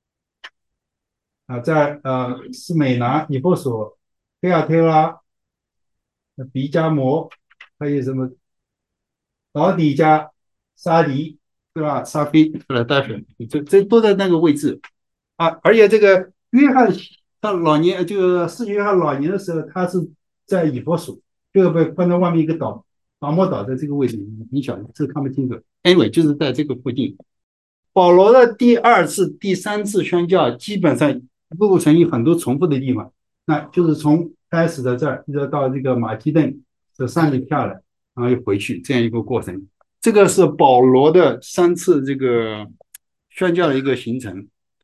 啊，在呃斯美拿、以弗所、菲亚推拉、比加摩，还有什么老底加、沙迪，对吧？沙菲，来代表，这这都在那个位置啊，而且这个约翰他老年，这个世约翰老年的时候，他是在以弗所，这个被放在外面一个岛，达摩岛的这个位置，你小这看不清楚。Anyway，就是在这个附近。保罗的第二次、第三次宣教，基本上路程有很多重复的地方，那就是从开始的这儿，一直到这个马其顿这山里下来，然后又回去，这样一个过程。这个是保罗的三次这个宣教的一个行程。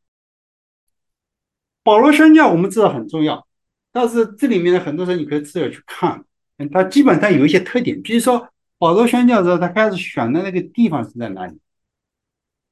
保罗宣教我们知道很重要，但是这里面的很多时候你可以自己去看，它基本上有一些特点，比如说保罗宣教的时候，他开始选的那个地方是在哪里？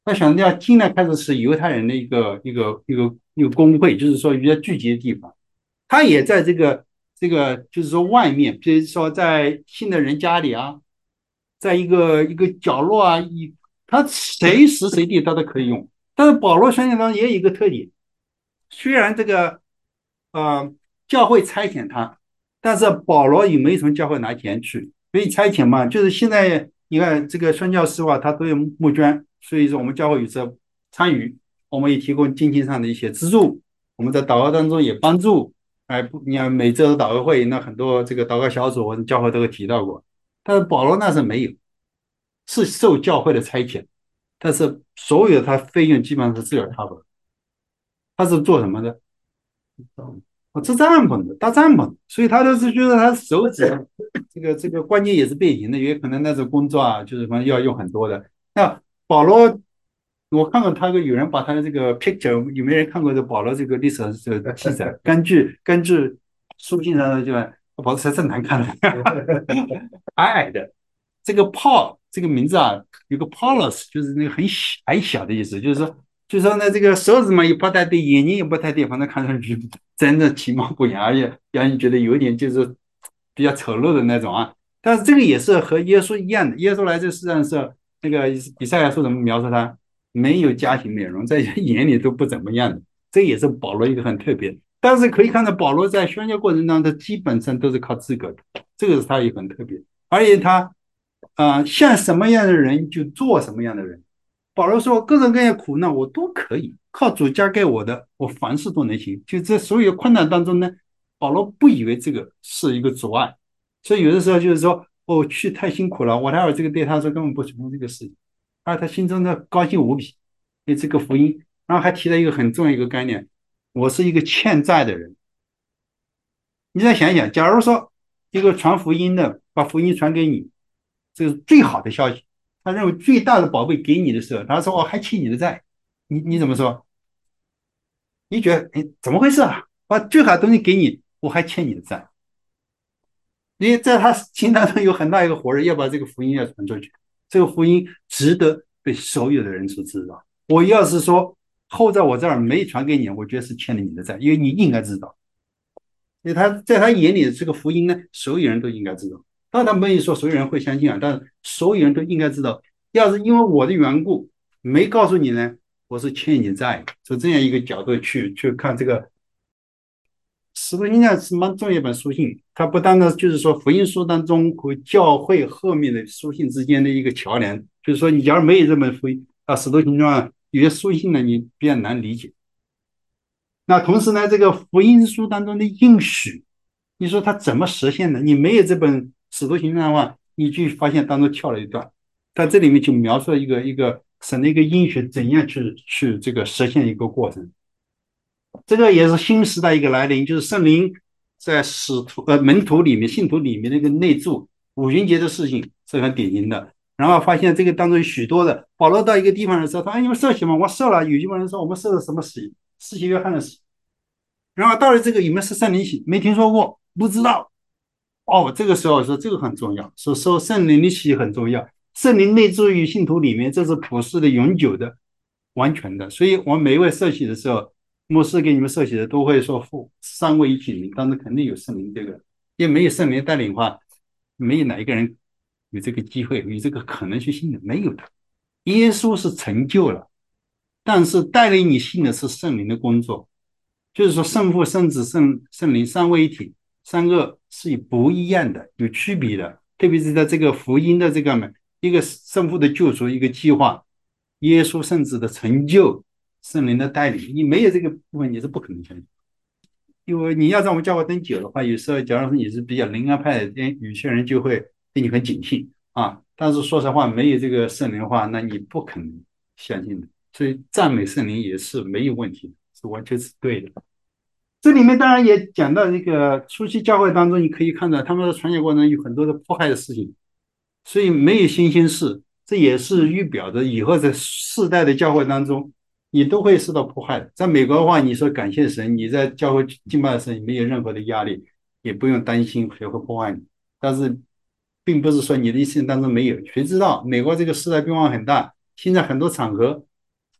他强调尽量开始是犹太人的一个一个一个一个工会，就是说比较聚集的地方。他也在这个这个就是说外面，比如说在信的人家里啊，在一个一个角落啊，一他随时随地他都可以用。但是保罗宣讲当中也有一个特点，虽然这个呃教会差遣他，但是保罗也没从教会拿钱去，所以差遣嘛，就是现在你看这个宣教师啊，他都有募捐，所以说我们教会有时参与，我们也提供经济上的一些资助，我们在祷告当中也帮助。哎，不，你看每周的祷告会，那很多这个祷告小组或者教会都会提到过，但是保罗那是没有，是受教会的差遣，但是所有的他费用基本上是自个儿 cover。他是做什么的？我支帐篷的，搭帐篷，所以他都是就是他手指这个这个关节也是变形的，也可能那种工作啊，就是反正要用很多的。那保罗，我看过他个有人把他的这个 picture，有没有人看过这保罗这个历史这个记载？根据根据书信上的就保罗才是难看的，矮矮的。这个 Paul 这个名字啊，有个 Paulus，就是那个很小矮小的意思，就是说，就是说呢，这个手指嘛也不太对，眼睛也不太对，反正看上去真的其貌不扬，而且让人觉得有点就是比较丑陋的那种啊。但是这个也是和耶稣一样的，耶稣来这世上是那个以赛亚书怎么描述他？没有家庭美容，在人眼里都不怎么样的。这也是保罗一个很特别，但是可以看到保罗在宣教过程当中，他基本上都是靠自个的，这个是他也很特别，而且他。啊、呃像什么样的人就做什么样的人。保罗说，各种各样苦难我都可以靠主加给我的，我凡事都能行。就在所有困难当中呢，保罗不以为这个是一个阻碍，所以有的时候就是说，哦，去太辛苦了，我待会儿这个对他说根本不成这个事情，而他心中的高兴无比，因为这个福音，然后还提了一个很重要一个概念，我是一个欠债的人。你再想想，假如说一个传福音的把福音传给你，这是最好的消息。他认为最大的宝贝给你的时候，他说：“我还欠你的债。”你你怎么说？你觉得哎怎么回事啊？把最好的东西给你，我还欠你的债。因为在他心当中有很大一个火热，要把这个福音要传出去。这个福音值得被所有的人所知道。我要是说后在我这儿没传给你，我觉得是欠了你的债，因为你应该知道。因为他在他眼里这个福音呢，所有人都应该知道。当然他没有说所有人会相信啊，但是所有人都应该知道。要是因为我的缘故没告诉你呢，我是欠你债。从这样一个角度去去看这个使徒行传是蛮重要一本书信，它不单单就是说福音书当中和教会后面的书信之间的一个桥梁。就是说，你假如没有这本福音啊，使徒行传有些书信呢，你比较难理解。那同时呢，这个福音书当中的应许，你说它怎么实现的？你没有这本《使徒行传》的话，你就发现当中跳了一段，在这里面就描述了一个一个神的一个应许怎样去去这个实现一个过程。这个也是新时代一个来临，就是圣灵在使徒呃门徒里面、信徒里面的一个内住，五旬节的事情是很典型的。然后发现这个当中有许多的，保罗到一个地方的时候，他说：“哎，你们受洗吗？我受了。”有一帮人说：“我们受了什么洗？施洗约翰的洗。”然后到了这个你们是圣灵洗，没听说过，不知道。哦，这个时候说这个很重要，说受圣灵的洗很重要，圣灵内住于信徒里面，这是普世的、永久的、完全的。所以我们每一位受洗的时候，牧师给你们受洗的都会说父三位一体灵，当中肯定有圣灵这个，因为没有圣灵带领的话，没有哪一个人有这个机会、有这个可能去信的，没有的。耶稣是成就了，但是带领你信的是圣灵的工作。就是说，圣父、圣子、圣圣灵三位一体，三个是不一样的，有区别的。特别是在这个福音的这个一个圣父的救赎一个计划，耶稣圣子的成就，圣灵的带领，你没有这个部分，你是不可能相信。因为你要在我们教会登久的话，有时候假如说你是比较灵安派的，有些人就会对你很警惕啊。但是说实话，没有这个圣灵的话，那你不可能相信的。所以赞美圣灵也是没有问题的，是完全是对的。这里面当然也讲到这个初期教会当中，你可以看到他们的传讲过程有很多的迫害的事情，所以没有新鲜事，这也是预表着以后在世代的教会当中，你都会受到迫害的。在美国的话，你说感谢神，你在教会敬拜的时候没有任何的压力，也不用担心谁会迫害你。但是，并不是说你的一生当中没有，谁知道美国这个时代变化很大，现在很多场合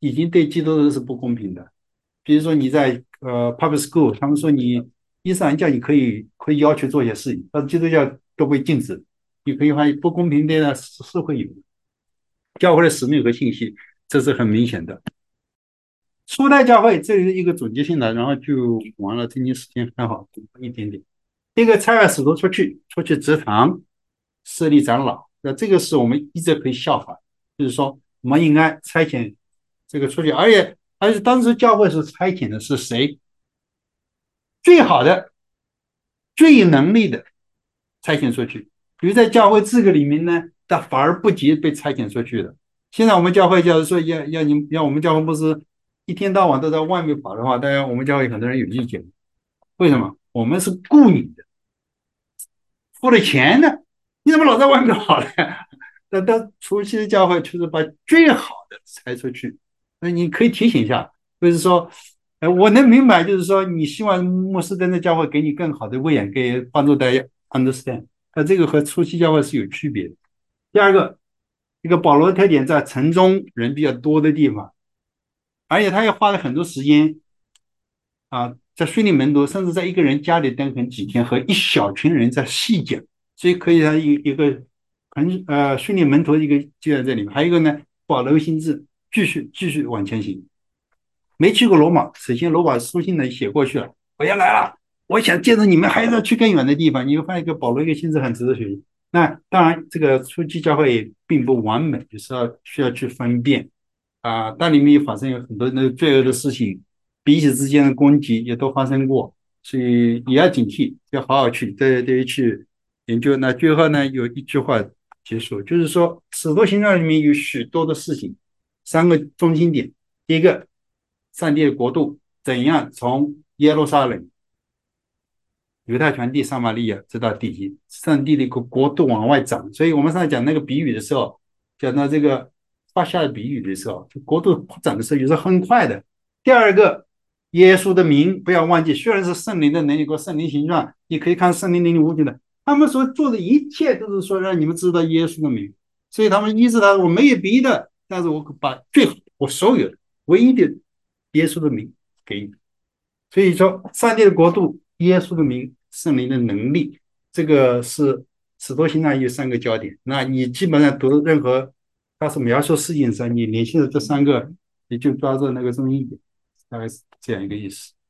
已经对基督徒是不公平的。比如说你在呃 public school，他们说你伊斯兰教你可以可以要求做一些事情，但是基督教都被禁止。你可以发现不公平的呢是是会有的。教会的使命和信息，这是很明显的。初代教会这是一个总结性的，然后就完了。今天时间还好，一点点。这个差派使徒出去，出去职堂，设立长老，那这个是我们一直可以效法，就是说我们应该差遣这个出去，而且而且当时教会是差遣的是谁？最好的、最有能力的差遣出去。比如在教会资格里面呢，他反而不及被差遣出去的。现在我们教会假如说要要你要我们教会不是一天到晚都在外面跑的话，当然我们教会很多人有意见。为什么？我们是雇你的，付了钱的，你怎么老在外面跑呢？那到初期的教会就是把最好的拆出去。那你可以提醒一下，就是说，呃，我能明白，就是说你希望牧师在那教会给你更好的喂养，给帮助大家 understand。那这个和初期教会是有区别的。第二个，这个保罗的特点在城中人比较多的地方，而且他也花了很多时间啊，在训练门徒，甚至在一个人家里待很几天，和一小群人在细讲，所以可以他一一个很呃训练门徒的一个就在这里面。还有一个呢，保留心智，继续继续往前行。没去过罗马，首先罗马书信呢写过去了，我要来了，我想见着你们，还是要去更远的地方。你会发现一个保罗一个心智很值得学习。那当然，这个初期教会并不完美，就是要需要去分辨啊，但里面也发生有很多那个罪恶的事情，彼此之间的攻击也都发生过，所以也要警惕，要好好去对对去研究。那最后呢，有一句话结束，就是说，使徒行传里面有许多的事情，三个中心点。第一个，上帝的国度怎样从耶路撒冷、犹太传递、撒玛利亚直到地极，上帝的一个国度往外长。所以我们上次讲那个比喻的时候，讲到这个发下的比喻的时候，国度扩展的时候也是很快的。第二个，耶稣的名不要忘记，虽然是圣灵的能力和圣灵形状，你可以看圣灵能力无穷的，他们所做的一切都是说让你们知道耶稣的名，所以他们医治他，我没有别的，但是我把最好我所有的唯一的耶稣的名给你。所以说，上帝的国度、耶稣的名、圣灵的能力，这个是使徒行传有三个焦点。那你基本上读任何他是描述事情上，你联系的这三个，你就抓住那个中心点，大概是这样一个意思。